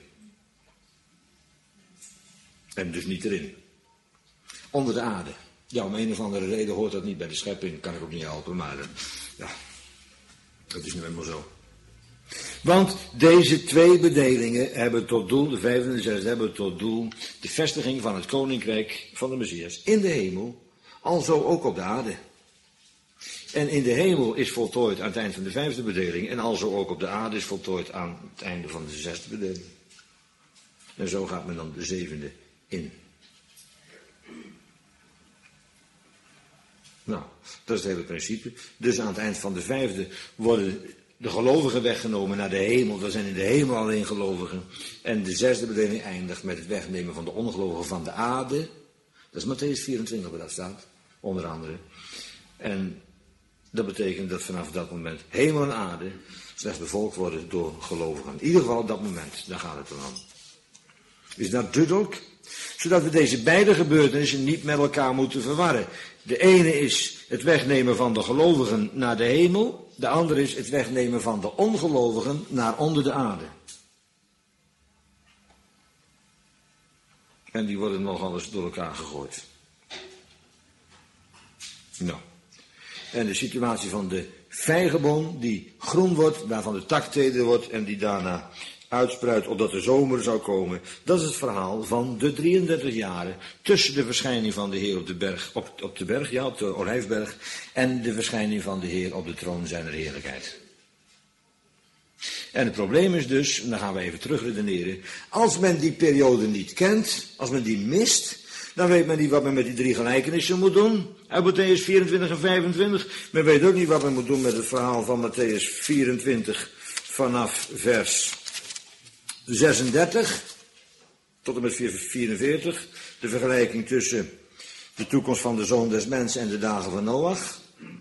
En dus niet erin. Onder de aarde. Ja, om een of andere reden hoort dat niet bij de schepping, kan ik ook niet helpen, maar ja, dat is nu eenmaal zo. Want deze 2 bedelingen hebben tot doel, de 5e en de 6e hebben tot doel de vestiging van het koninkrijk van de Messias in de hemel, alzo ook op de aarde. En in de hemel is voltooid aan het eind van de 5e bedeling en alzo ook op de aarde is voltooid aan het einde van de 6e bedeling. En zo gaat men dan de 7e in. Nou, dat is het hele principe. Dus aan het eind van de 5e worden de gelovigen weggenomen naar de hemel. Er zijn in de hemel alleen gelovigen. En de 6e bedeling eindigt met het wegnemen van de ongelovigen van de aarde. Dat is Mattheüs 24 waar dat staat, onder andere. En dat betekent dat vanaf dat moment hemel en aarde slechts bevolkt worden door gelovigen. In ieder geval op dat moment, daar gaat het dan om. Is dat duidelijk? Zodat we deze beide gebeurtenissen niet met elkaar moeten verwarren. De ene is het wegnemen van de gelovigen naar de hemel. De andere is het wegnemen van de ongelovigen naar onder de aarde. En die worden nogal eens door elkaar gegooid. Nou. En de situatie van de vijgenboom die groen wordt, waarvan de tak teder wordt en die daarna uitspruit opdat de zomer zou komen. Dat is het verhaal van de 33 jaren tussen de verschijning van de Heer op de berg, op de Olijfberg, en de verschijning van de Heer op de troon zijner heerlijkheid. En het probleem is dus, en dan gaan we even terugredeneren, als men die periode niet kent, als men die mist, dan weet men niet wat men met die 3 gelijkenissen moet doen. Uit Mattheüs 24 en 25. Men weet ook niet wat men moet doen met het verhaal van Mattheüs 24 vanaf vers 36 tot en met 44. De vergelijking tussen de toekomst van de Zoon des Mensen en de dagen van Noach.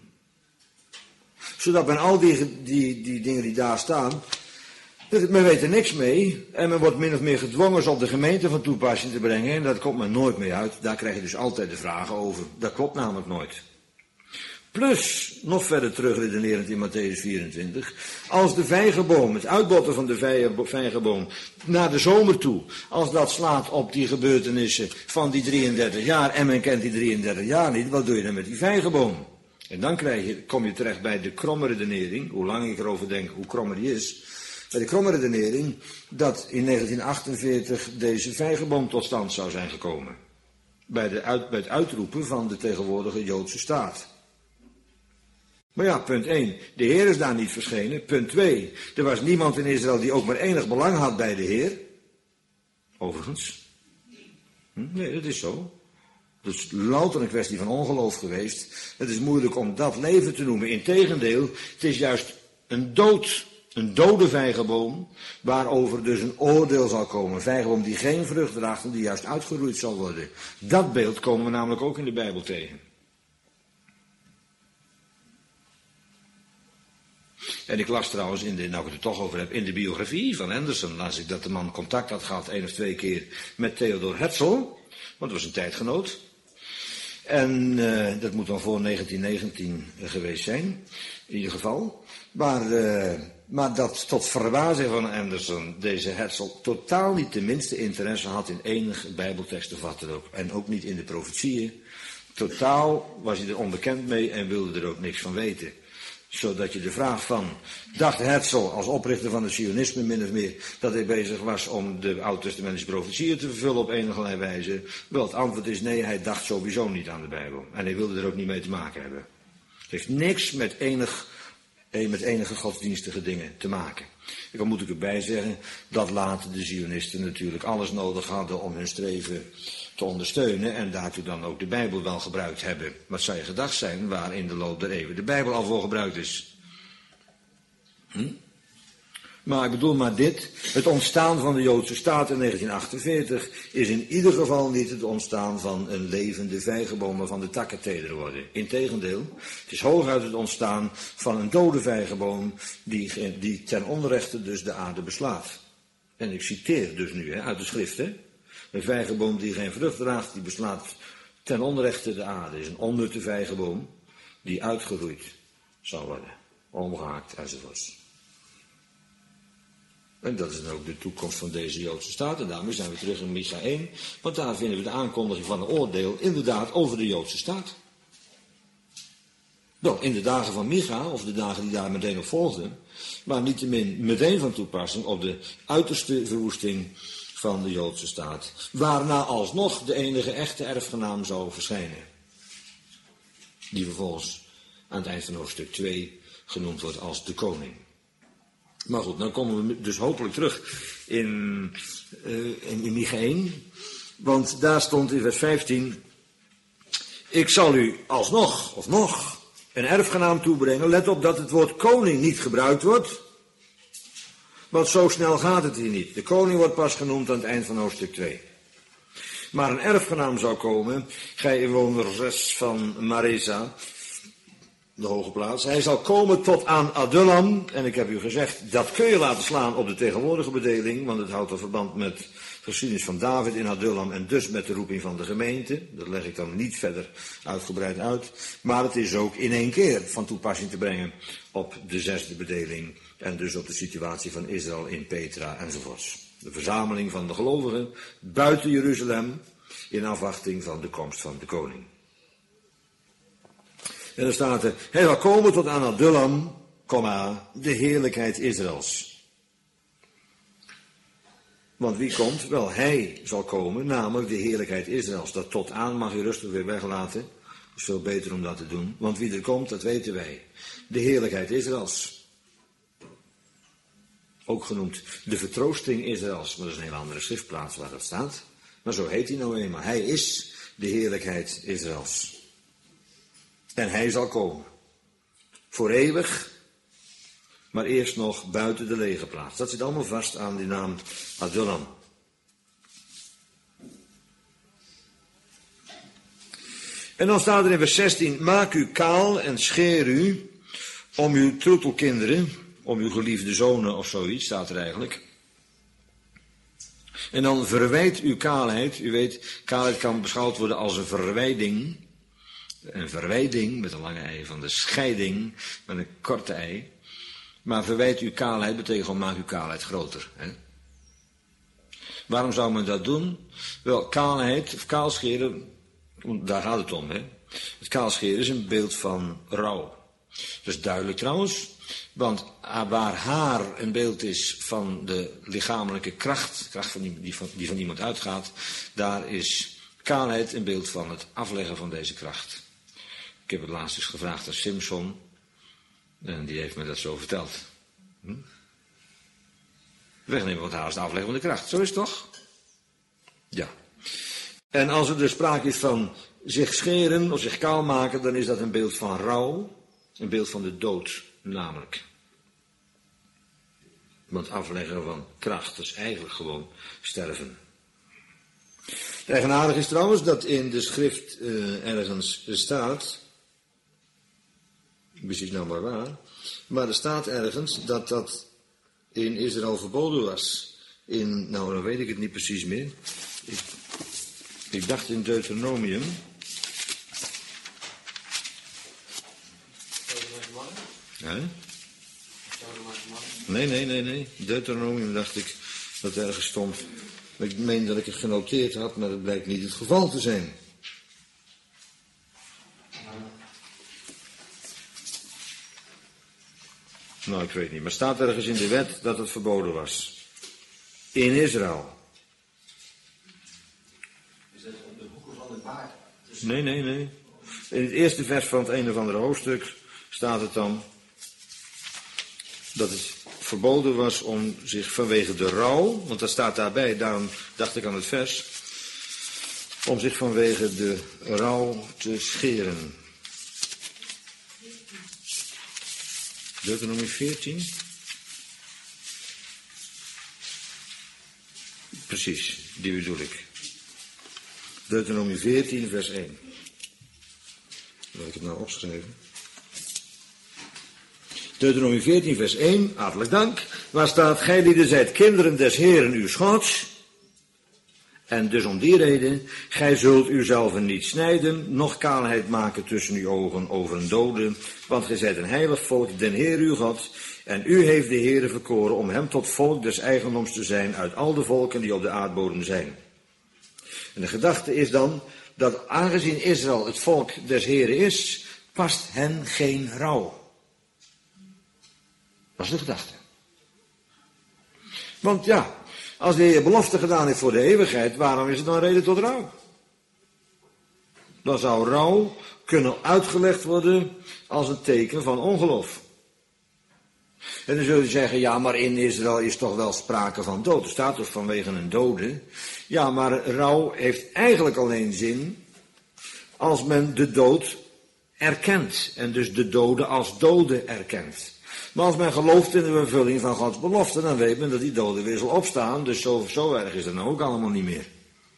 Zodat men al die dingen die daar staan, men weet er niks mee. En men wordt min of meer gedwongen ze op de gemeente van toepassing te brengen. En dat komt men nooit mee uit. Daar krijg je dus altijd de vragen over. Dat klopt namelijk nooit. Plus, nog verder terugredenerend in Mattheüs 24. Als de vijgenboom, het uitbotten van de vijgenboom naar de zomer toe, als dat slaat op die gebeurtenissen van die 33 jaar en men kent die 33 jaar niet, wat doe je dan met die vijgenboom? En dan kom je terecht bij de kromme redenering, hoe lang ik erover denk, hoe krommer die is. Bij de kromme redenering dat in 1948 deze vijgenboom tot stand zou zijn gekomen. Bij het uitroepen van de tegenwoordige Joodse staat. Maar ja, punt 1, de Heer is daar niet verschenen. Punt 2, er was niemand in Israël die ook maar enig belang had bij de Heer. Overigens. Nee, dat is zo. Dat is louter een kwestie van ongeloof geweest. Het is moeilijk om dat leven te noemen. Integendeel, het is juist een dode vijgenboom, waarover dus een oordeel zal komen. Een vijgenboom die geen vrucht draagt en die juist uitgeroeid zal worden. Dat beeld komen we namelijk ook in de Bijbel tegen. En ik las trouwens, nou ik het er toch over heb, in de biografie van Anderson, las ik dat de man contact had gehad 1 of 2 keer met Theodor Herzl, want dat was een tijdgenoot. En dat moet dan voor 1919 geweest zijn, in ieder geval. Maar dat tot verbazing van Anderson deze Herzl totaal niet de minste interesse had in enige bijbeltekst of wat dan ook. En ook niet in de profetieën. Totaal was hij er onbekend mee en wilde er ook niks van weten. Zodat je de vraag van, dacht Herzl als oprichter van het Zionisme min of meer, dat hij bezig was om de oud-testamentische profetieën te vervullen op enige wijze? Wel, het antwoord is nee, hij dacht sowieso niet aan de Bijbel. En hij wilde er ook niet mee te maken hebben. Het heeft niks met enige godsdienstige dingen te maken. Dan moet ik erbij zeggen dat later de Zionisten natuurlijk alles nodig hadden om hun streven te ondersteunen en daartoe dan ook de Bijbel wel gebruikt hebben. Wat zou je gedacht zijn waar in de loop der eeuwen de Bijbel al voor gebruikt is? Maar ik bedoel maar dit, het ontstaan van de Joodse staat in 1948 is in ieder geval niet het ontstaan van een levende vijgenboom waarvan de takken teder worden. Integendeel, het is hooguit het ontstaan van een dode vijgenboom die ten onrechte dus de aarde beslaat. En ik citeer dus nu uit de schrift, hè. Een vijgenboom die geen vrucht draagt, die beslaat ten onrechte de aarde. Is een onnutte vijgenboom die uitgeroeid zal worden, omgehaakt enzovoorts. En dat is dan ook de toekomst van deze Joodse staat. En daarmee zijn we terug in Micha 1. Want daar vinden we de aankondiging van een oordeel inderdaad over de Joodse staat. Wel, in de dagen van Micha, of de dagen die daar meteen op volgden, maar niettemin meteen van toepassing op de uiterste verwoesting van de Joodse staat. Waarna alsnog de enige echte erfgenaam zou verschijnen. Die vervolgens aan het eind van hoofdstuk 2 genoemd wordt als de koning. Maar goed, dan komen we dus hopelijk terug in Micha 1. Want daar stond in vers 15... Ik zal u alsnog, of nog, een erfgenaam toebrengen. Let op dat het woord koning niet gebruikt wordt. Want zo snel gaat het hier niet. De koning wordt pas genoemd aan het eind van hoofdstuk 2. Maar een erfgenaam zou komen. Gij inwoners van Maresa, de hoge plaats. Hij zal komen tot aan Adullam. En ik heb u gezegd, dat kun je laten slaan op de tegenwoordige bedeling. Want het houdt een verband met de geschiedenis van David in Adullam. En dus met de roeping van de gemeente. Dat leg ik dan niet verder uitgebreid uit. Maar het is ook in één keer van toepassing te brengen op de zesde bedeling. En dus op de situatie van Israël in Petra enzovoorts. De verzameling van de gelovigen buiten Jeruzalem in afwachting van de komst van de koning. En dan staat er, hij zal komen tot aan Adullam, de heerlijkheid Israëls. Want wie komt? Wel, hij zal komen, namelijk de heerlijkheid Israëls. Dat tot aan mag je rustig weer weglaten. Het is veel beter om dat te doen. Want wie er komt, dat weten wij. De heerlijkheid Israëls. Ook genoemd de vertroosting Israëls. Maar dat is een hele andere schriftplaats waar dat staat. Maar zo heet hij nou eenmaal. Hij is de heerlijkheid Israëls. En hij zal komen. Voor eeuwig. Maar eerst nog buiten de legerplaats. Dat zit allemaal vast aan die naam Adullam. En dan staat er in vers 16. Maak u kaal en scheer u om uw troetelkinderen, om uw geliefde zonen of zoiets, staat er eigenlijk. En dan verwijt uw kaalheid. U weet, kaalheid kan beschouwd worden als een verwijding. Een verwijding met een lange ei van de scheiding met een korte ei. Maar verwijt uw kaalheid betekent gewoon maak uw kaalheid groter. Hè? Waarom zou men dat doen? Wel, kaalheid of kaalscheren, daar gaat het om. Hè? Het kaalscheren is een beeld van rouw. Dat is duidelijk trouwens. Want waar haar een beeld is van de lichamelijke kracht die van iemand uitgaat, daar is kaalheid een beeld van het afleggen van deze kracht. Ik heb het laatst eens gevraagd aan Simpson. En die heeft me dat zo verteld. Wegnemen wat haar is het afleggen van de kracht. Zo is het toch? Ja. En als er dus sprake is van zich scheren of zich kaal maken, dan is dat een beeld van rouw. Een beeld van de dood, namelijk. Want afleggen van kracht is eigenlijk gewoon sterven. Het eigenaardige is trouwens dat in de schrift ergens staat, precies nou maar waar, maar er staat ergens dat dat in Israël verboden was. Nou dan weet ik het niet precies meer. Ik dacht in Deuteronomium. Hè? Nee. Deuteronomium dacht ik dat ergens stond. Ik meen dat ik het genoteerd had, maar dat blijkt niet het geval te zijn. Nou, ik weet niet. Maar staat ergens in de wet dat het verboden was. In Israël. Is dat op de hoeken van de baard? Nee. In het eerste vers van het een of andere hoofdstuk staat het dan dat het verboden was om zich vanwege de rouw, want dat staat daarbij, daarom dacht ik aan het vers, om zich vanwege de rouw te scheren. Deuteronomie 14. Precies, die bedoel ik. Deuteronomie 14, vers 1. Wil ik het nou opschrijven? Deuteronomie 14, vers 1, hartelijk dank. Waar staat, gij lieden zijt kinderen des Heeren uw Gods. En dus om die reden, gij zult uzelven niet snijden, noch kaalheid maken tussen uw ogen over een dode, want gij zijt een heilig volk, den Heer uw God, en u heeft de Heere verkoren om hem tot volk des eigendoms te zijn uit al de volken die op de aardbodem zijn. En de gedachte is dan, dat aangezien Israël het volk des Heeren is, past hen geen rouw. Dat is de gedachte. Want ja, als de Heer belofte gedaan heeft voor de eeuwigheid, waarom is het dan reden tot rouw? Dan zou rouw kunnen uitgelegd worden als een teken van ongeloof. En dan zul je zeggen, ja, maar in Israël is toch wel sprake van dood. Er staat dus vanwege een dode. Ja, maar rouw heeft eigenlijk alleen zin als men de dood erkent. En dus de dode als dode erkent. Maar als men gelooft in de vervulling van Gods belofte, dan weet men dat die doden weer zal opstaan. Dus zo erg is dat nou ook allemaal niet meer.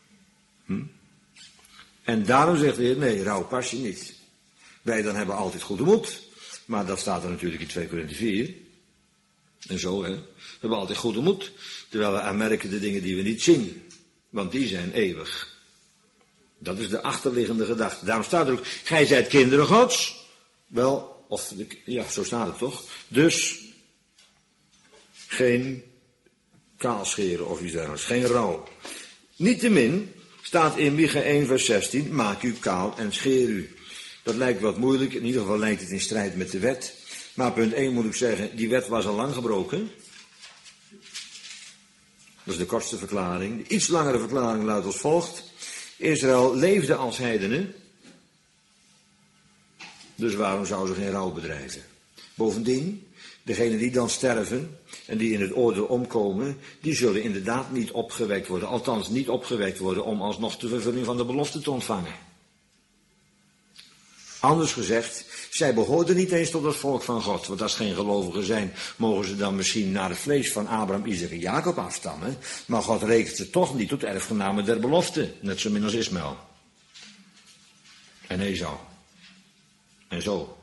En daarom zegt de Heer, nee, rouw pas je niet. Wij dan hebben altijd goede moed. Maar dat staat er natuurlijk in 2 Korinthe 4. En zo, hè. We hebben altijd goede moed. Terwijl we aanmerken de dingen die we niet zien. Want die zijn eeuwig. Dat is de achterliggende gedachte. Daarom staat er ook, gij zijt kinderen Gods. Wel, of, ja, zo staat het toch. Dus, geen kaalscheren of iets dergelijks. Geen rouw. Niettemin staat in Micha 1 vers 16, maak u kaal en scheer u. Dat lijkt wat moeilijk, in ieder geval lijkt het in strijd met de wet. Maar punt 1 moet ik zeggen, die wet was al lang gebroken. Dat is de kortste verklaring. De iets langere verklaring luidt als volgt. Israël leefde als heidenen. Dus waarom zou ze geen rouw bedrijven? Bovendien, degenen die dan sterven en die in het oordeel omkomen, die zullen inderdaad niet opgewekt worden. Althans niet opgewekt worden om alsnog de vervulling van de belofte te ontvangen. Anders gezegd, zij behoorden niet eens tot het volk van God. Want als geen gelovigen zijn, mogen ze dan misschien naar het vlees van Abraham, Isaac en Jacob afstammen. Maar God rekent ze toch niet tot erfgenamen der belofte. Net zo min als Ismaël. En Esau. En zo.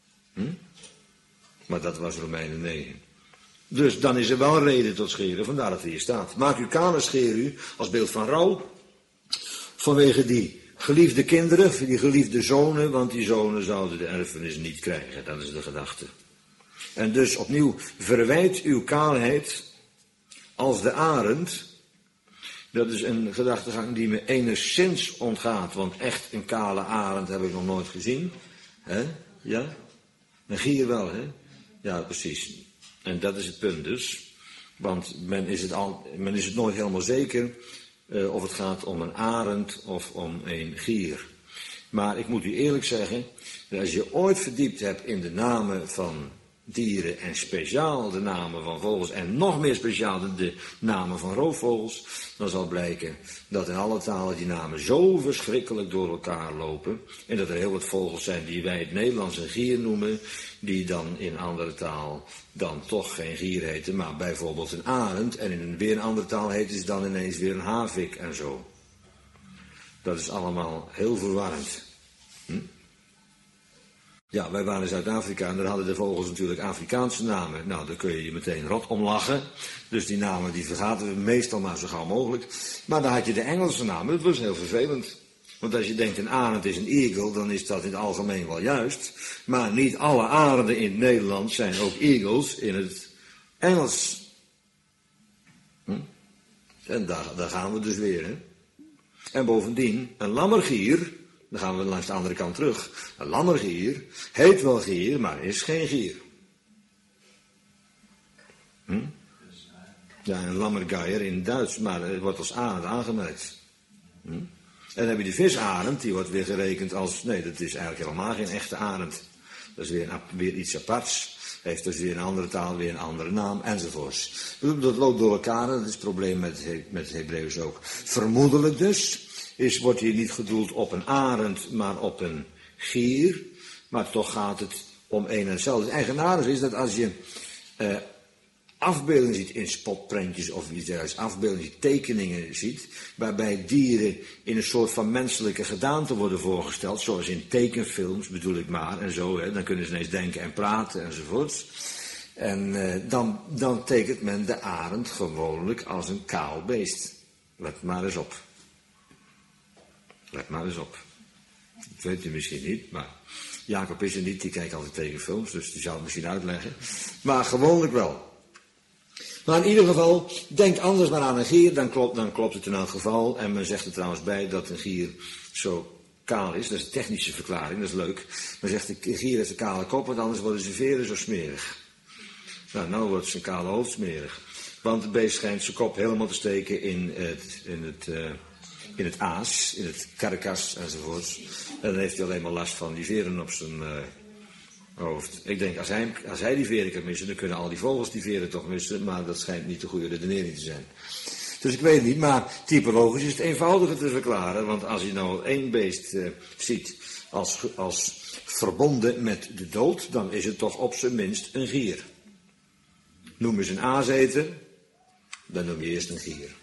Maar dat was Romeinen 9. Dus dan is er wel reden tot scheren, vandaar dat het hier staat. Maak u kaal en scheer u als beeld van rouw. Vanwege die geliefde kinderen, die geliefde zonen, want die zonen zouden de erfenis niet krijgen. Dat is de gedachte. En dus opnieuw, verwijt uw kaalheid als de arend. Dat is een gedachtegang die me enigszins ontgaat, want echt een kale arend heb ik nog nooit gezien. Hè? Ja? Een gier wel, hè? Ja, precies. En dat is het punt dus. Want men is het nooit helemaal zeker of het gaat om een arend of om een gier. Maar ik moet u eerlijk zeggen, dat als je ooit verdiept hebt in de namen van dieren en speciaal de namen van vogels en nog meer speciaal de namen van roofvogels, dan zal blijken dat in alle talen die namen zo verschrikkelijk door elkaar lopen en dat er heel wat vogels zijn die wij in het Nederlands een gier noemen, die dan in andere taal dan toch geen gier heten, maar bijvoorbeeld een arend en in weer een andere taal heten ze dan ineens weer een havik en zo. Dat is allemaal heel verwarrend. Ja, wij waren in Zuid-Afrika en daar hadden de vogels natuurlijk Afrikaanse namen. Nou, daar kun je je meteen rot om lachen. Dus die namen die vergaten we meestal maar zo gauw mogelijk. Maar dan had je de Engelse namen, dat was heel vervelend. Want als je denkt een arend is een eagle, dan is dat in het algemeen wel juist. Maar niet alle arenden in het Nederlands zijn ook eagles in het Engels. En daar gaan we dus weer, hè. En bovendien, een lammergier, dan gaan we langs de andere kant terug. Een lammergier heet wel gier, maar is geen gier. Ja, een lammergeier in Duits, maar het wordt als arend aangemerkt. En dan heb je de visarend, die wordt weer gerekend als, nee, dat is eigenlijk helemaal geen echte arend. Dat is weer iets aparts. Heeft dus weer een andere taal, weer een andere naam, enzovoorts. Dat loopt door elkaar, dat is het probleem met het Hebreeuws ook. Vermoedelijk dus, wordt hier niet gedoeld op een arend, maar op een gier. Maar toch gaat het om een en hetzelfde. Het eigenaardige is dat als je afbeeldingen ziet in spotprentjes of iets dergelijks, afbeeldingen, tekeningen ziet, waarbij dieren in een soort van menselijke gedaante worden voorgesteld, zoals in tekenfilms bedoel ik maar, en zo, hè, dan kunnen ze ineens denken en praten enzovoorts. En dan tekent men de arend gewoonlijk als een kaal beest. Let maar eens op. Let maar eens op. Dat weet u misschien niet, maar Jacob is er niet, die kijkt altijd tekenfilms, dus die zou het misschien uitleggen. Maar gewoonlijk wel. Maar in ieder geval, denk anders maar aan een gier, dan klopt het in elk geval. En men zegt er trouwens bij dat een gier zo kaal is. Dat is een technische verklaring, dat is leuk. Men zegt, de gier heeft een kale kop, want anders worden zijn veren zo smerig. Nou wordt zijn kale hoofd smerig. Want het beest schijnt zijn kop helemaal te steken in het aas, in het karkas enzovoorts. En dan heeft hij alleen maar last van die veren op zijn hoofd. Ik denk, als hij die veren kan missen, dan kunnen al die vogels die veren toch missen, maar dat schijnt niet de goede redenering te zijn. Dus ik weet het niet, maar typologisch is het eenvoudiger te verklaren, want als je nou één beest ziet als verbonden met de dood, dan is het toch op zijn minst een gier. Noem eens een aaseter, dan noem je eerst een gier.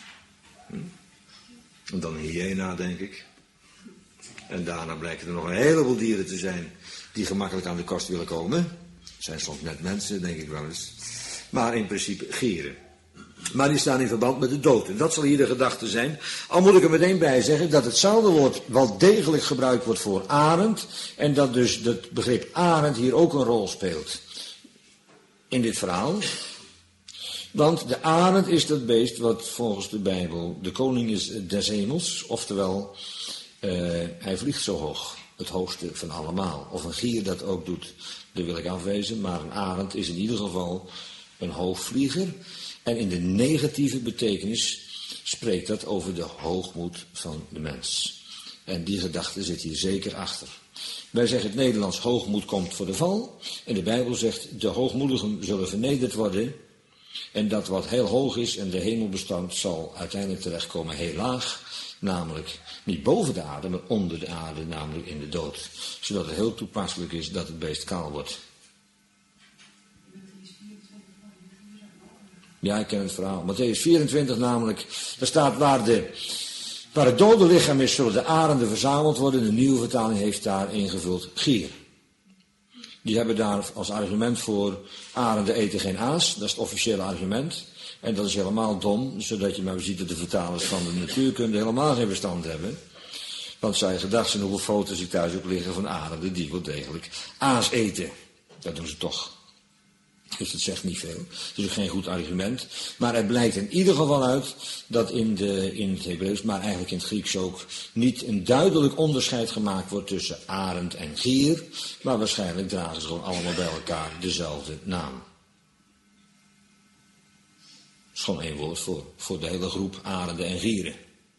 En dan een hyena, denk ik. En daarna blijken er nog een heleboel dieren te zijn die gemakkelijk aan de kost willen komen. Het zijn soms net mensen, denk ik wel eens. Maar in principe gieren. Maar die staan in verband met de dood. En dat zal hier de gedachte zijn. Al moet ik er meteen bij zeggen dat hetzelfde woord wel degelijk gebruikt wordt voor arend. En dat dus het begrip arend hier ook een rol speelt. In dit verhaal. Want de arend is dat beest wat volgens de Bijbel de koning is des hemels. Oftewel, hij vliegt zo hoog. Het hoogste van allemaal. Of een gier dat ook doet, dat wil ik afwezen. Maar een arend is in ieder geval een hoogvlieger. En in de negatieve betekenis spreekt dat over de hoogmoed van de mens. En die gedachte zit hier zeker achter. Wij zeggen het Nederlands, hoogmoed komt voor de val. En de Bijbel zegt, de hoogmoedigen zullen vernederd worden. En dat wat heel hoog is en de hemel bestond, zal uiteindelijk terechtkomen heel laag. Namelijk niet boven de aarde, maar onder de aarde, namelijk in de dood. Zodat het heel toepasselijk is dat het beest kaal wordt. Ja, ik ken het verhaal. Mattheüs 24 namelijk, daar staat waar het dode lichaam is, zullen de arenden verzameld worden. De nieuwe vertaling heeft daar ingevuld gier. Die hebben daar als argument voor, arenden eten geen aas. Dat is het officiële argument. En dat is helemaal dom, zodat je maar ziet dat de vertalers van de natuurkunde helemaal geen verstand hebben. Want zij gedacht zijn hoeveel foto's ik thuis ook liggen van arenden die wel degelijk aas eten. Dat doen ze toch. Dus dat zegt niet veel. Het is ook geen goed argument. Maar het blijkt in ieder geval uit dat in het Hebreeuws, maar eigenlijk in het Grieks ook, niet een duidelijk onderscheid gemaakt wordt tussen arend en gier. Maar waarschijnlijk dragen ze gewoon allemaal bij elkaar dezelfde naam. Dat is gewoon één woord voor de hele groep arenden en gieren.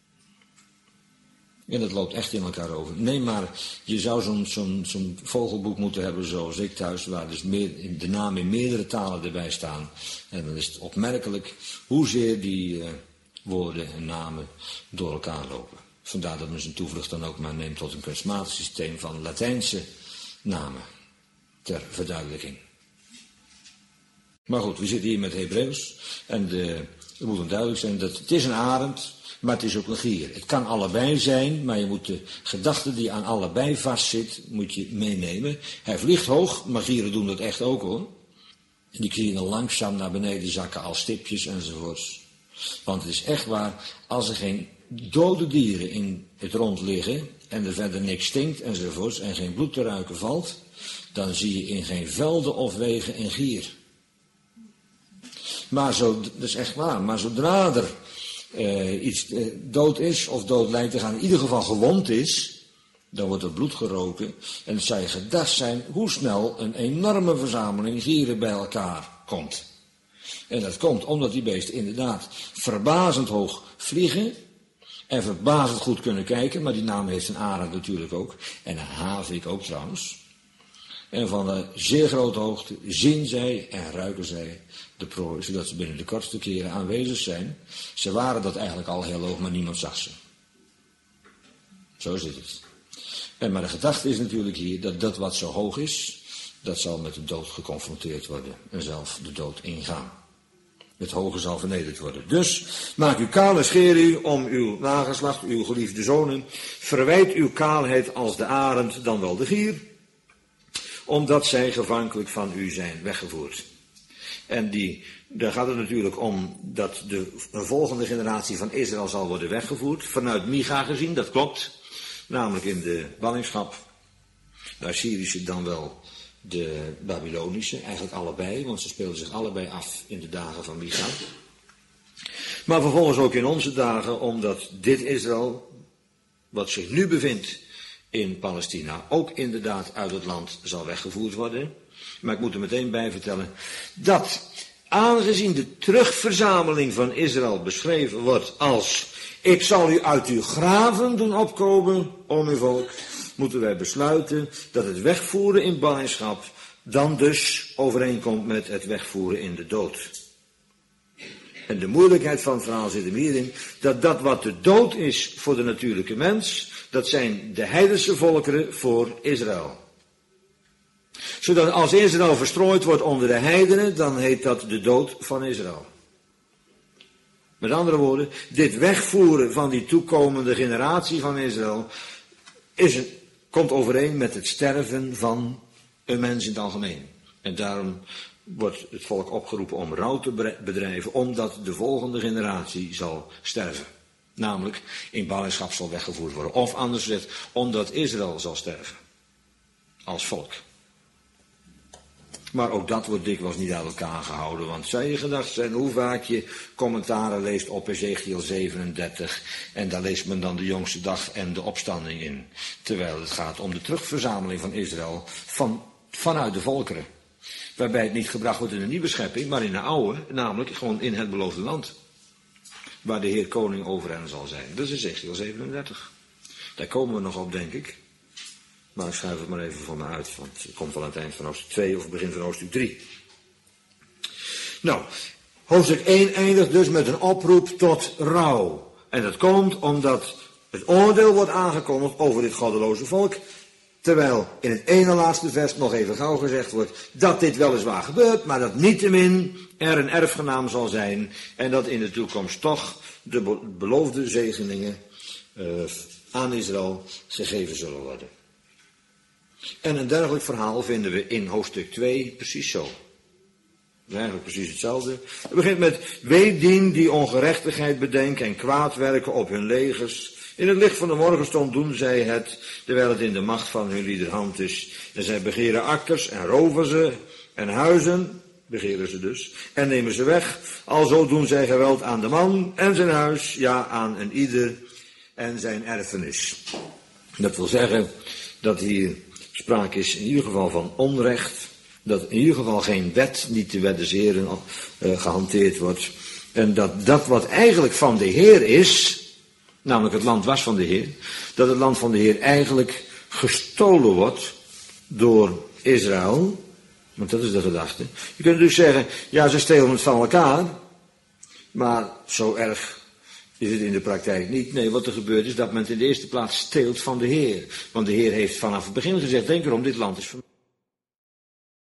En dat loopt echt in elkaar over. Nee, maar je zou zo'n vogelboek moeten hebben zoals ik thuis, waar dus de namen in meerdere talen erbij staan. En dan is het opmerkelijk hoezeer die woorden en namen door elkaar lopen. Vandaar dat men zijn toevlucht dan ook maar neemt tot een kunstmatig systeem van Latijnse namen. Ter verduidelijking. Maar goed, we zitten hier met Hebreeuws. En het moet dan duidelijk zijn dat het is een arend. Maar het is ook een gier. Het kan allebei zijn, maar je moet de gedachte die aan allebei vastzit, moet je meenemen. Hij vliegt hoog, maar gieren doen dat echt ook hoor. En die kun je dan langzaam naar beneden zakken als stipjes enzovoorts. Want het is echt waar, als er geen dode dieren in het rond liggen en er verder niks stinkt enzovoorts en geen bloed te ruiken valt, dan zie je in geen velden of wegen een gier. Maar dat is echt waar, maar zodra er iets dood is of dood lijkt te gaan, in ieder geval gewond is, dan wordt er bloed geroken. En het zou je gedacht zijn hoe snel een enorme verzameling gieren bij elkaar komt. En dat komt omdat die beesten inderdaad verbazend hoog vliegen en verbazend goed kunnen kijken, maar die naam heeft een arend natuurlijk ook, en een havik ook trouwens. En van een zeer grote hoogte zien zij en ruiken zij de prooi, zodat ze binnen de kortste keren aanwezig zijn. Ze waren dat eigenlijk al heel hoog, maar niemand zag ze. Zo zit het. Maar de gedachte is natuurlijk hier dat dat wat zo hoog is, dat zal met de dood geconfronteerd worden en zelf de dood ingaan. Het hoge zal vernederd worden. Dus maak uw kaal en scheer u om uw nageslacht, uw geliefde zonen. Verwijt uw kaalheid als de arend, dan wel de gier, omdat zij gevankelijk van u zijn weggevoerd. En daar gaat het natuurlijk om dat een volgende generatie van Israël zal worden weggevoerd. Vanuit Micha gezien, dat klopt. Namelijk in de ballingschap. De Assyrische dan wel de Babylonische. Eigenlijk allebei, want ze speelden zich allebei af in de dagen van Micha. Maar vervolgens ook in onze dagen, omdat dit Israël, wat zich nu bevindt in Palestina, ook inderdaad uit het land zal weggevoerd worden. Maar ik moet er meteen bij vertellen dat, aangezien de terugverzameling van Israël beschreven wordt als: ik zal u uit uw graven doen opkomen, o mijn volk, moeten wij besluiten dat het wegvoeren in ballingschap dan dus overeenkomt met het wegvoeren in de dood. En de moeilijkheid van het verhaal zit hem hierin, dat dat wat de dood is voor de natuurlijke mens, dat zijn de heidense volkeren voor Israël. Zodat als Israël verstrooid wordt onder de heidenen, dan heet dat de dood van Israël. Met andere woorden, dit wegvoeren van die toekomende generatie van Israël komt overeen met het sterven van een mens in het algemeen. En daarom wordt het volk opgeroepen om rouw te bedrijven, omdat de volgende generatie zal sterven. Namelijk in ballingschap zal weggevoerd worden. Of anders gezegd, omdat Israël zal sterven. Als volk. Maar ook dat wordt dikwijls niet uit elkaar gehouden. Want zou je gedacht zijn hoe vaak je commentaren leest op Ezechiel 37. En daar leest men dan de jongste dag en de opstanding in. Terwijl het gaat om de terugverzameling van Israël vanuit de volkeren. Waarbij het niet gebracht wordt in een nieuwe schepping, maar in een oude. Namelijk gewoon in het beloofde land. Waar de Heer koning over hen zal zijn. Dat is Ezechiel 37. Daar komen we nog op, denk ik. Maar ik schuif het maar even voor me uit, want het komt wel aan het eind van hoofdstuk 2 of het begin van hoofdstuk 3. Nou, hoofdstuk 1 eindigt dus met een oproep tot rouw. En dat komt omdat het oordeel wordt aangekondigd over dit goddeloze volk. Terwijl in het ene laatste vers nog even gauw gezegd wordt dat dit weliswaar gebeurt, maar dat niettemin er een erfgenaam zal zijn. En dat in de toekomst toch de beloofde zegeningen aan Israël gegeven zullen worden. En een dergelijk verhaal vinden we in hoofdstuk 2 precies zo. Eigenlijk precies hetzelfde. Het begint met: wee dien die ongerechtigheid bedenken en kwaad werken op hun legers. In het licht van de morgenstond doen zij het, terwijl het in de macht van hun liederhand is. En zij begeren akkers en roven ze, en huizen, begeren ze dus, en nemen ze weg. Alzo doen zij geweld aan de man en zijn huis, ja, aan een ieder en zijn erfenis. Dat wil zeggen dat hier sprake is in ieder geval van onrecht, dat in ieder geval geen wet, niet te weddenzeren, gehanteerd wordt. En dat wat eigenlijk van de Heer is, namelijk het land was van de Heer, dat het land van de Heer eigenlijk gestolen wordt door Israël. Want dat is de gedachte. Je kunt dus zeggen, ja, ze stelen het van elkaar, maar zo erg is het in de praktijk niet. Nee, wat er gebeurt is dat men in de eerste plaats steelt van de Heer. Want de Heer heeft vanaf het begin gezegd, denk erom, dit land is van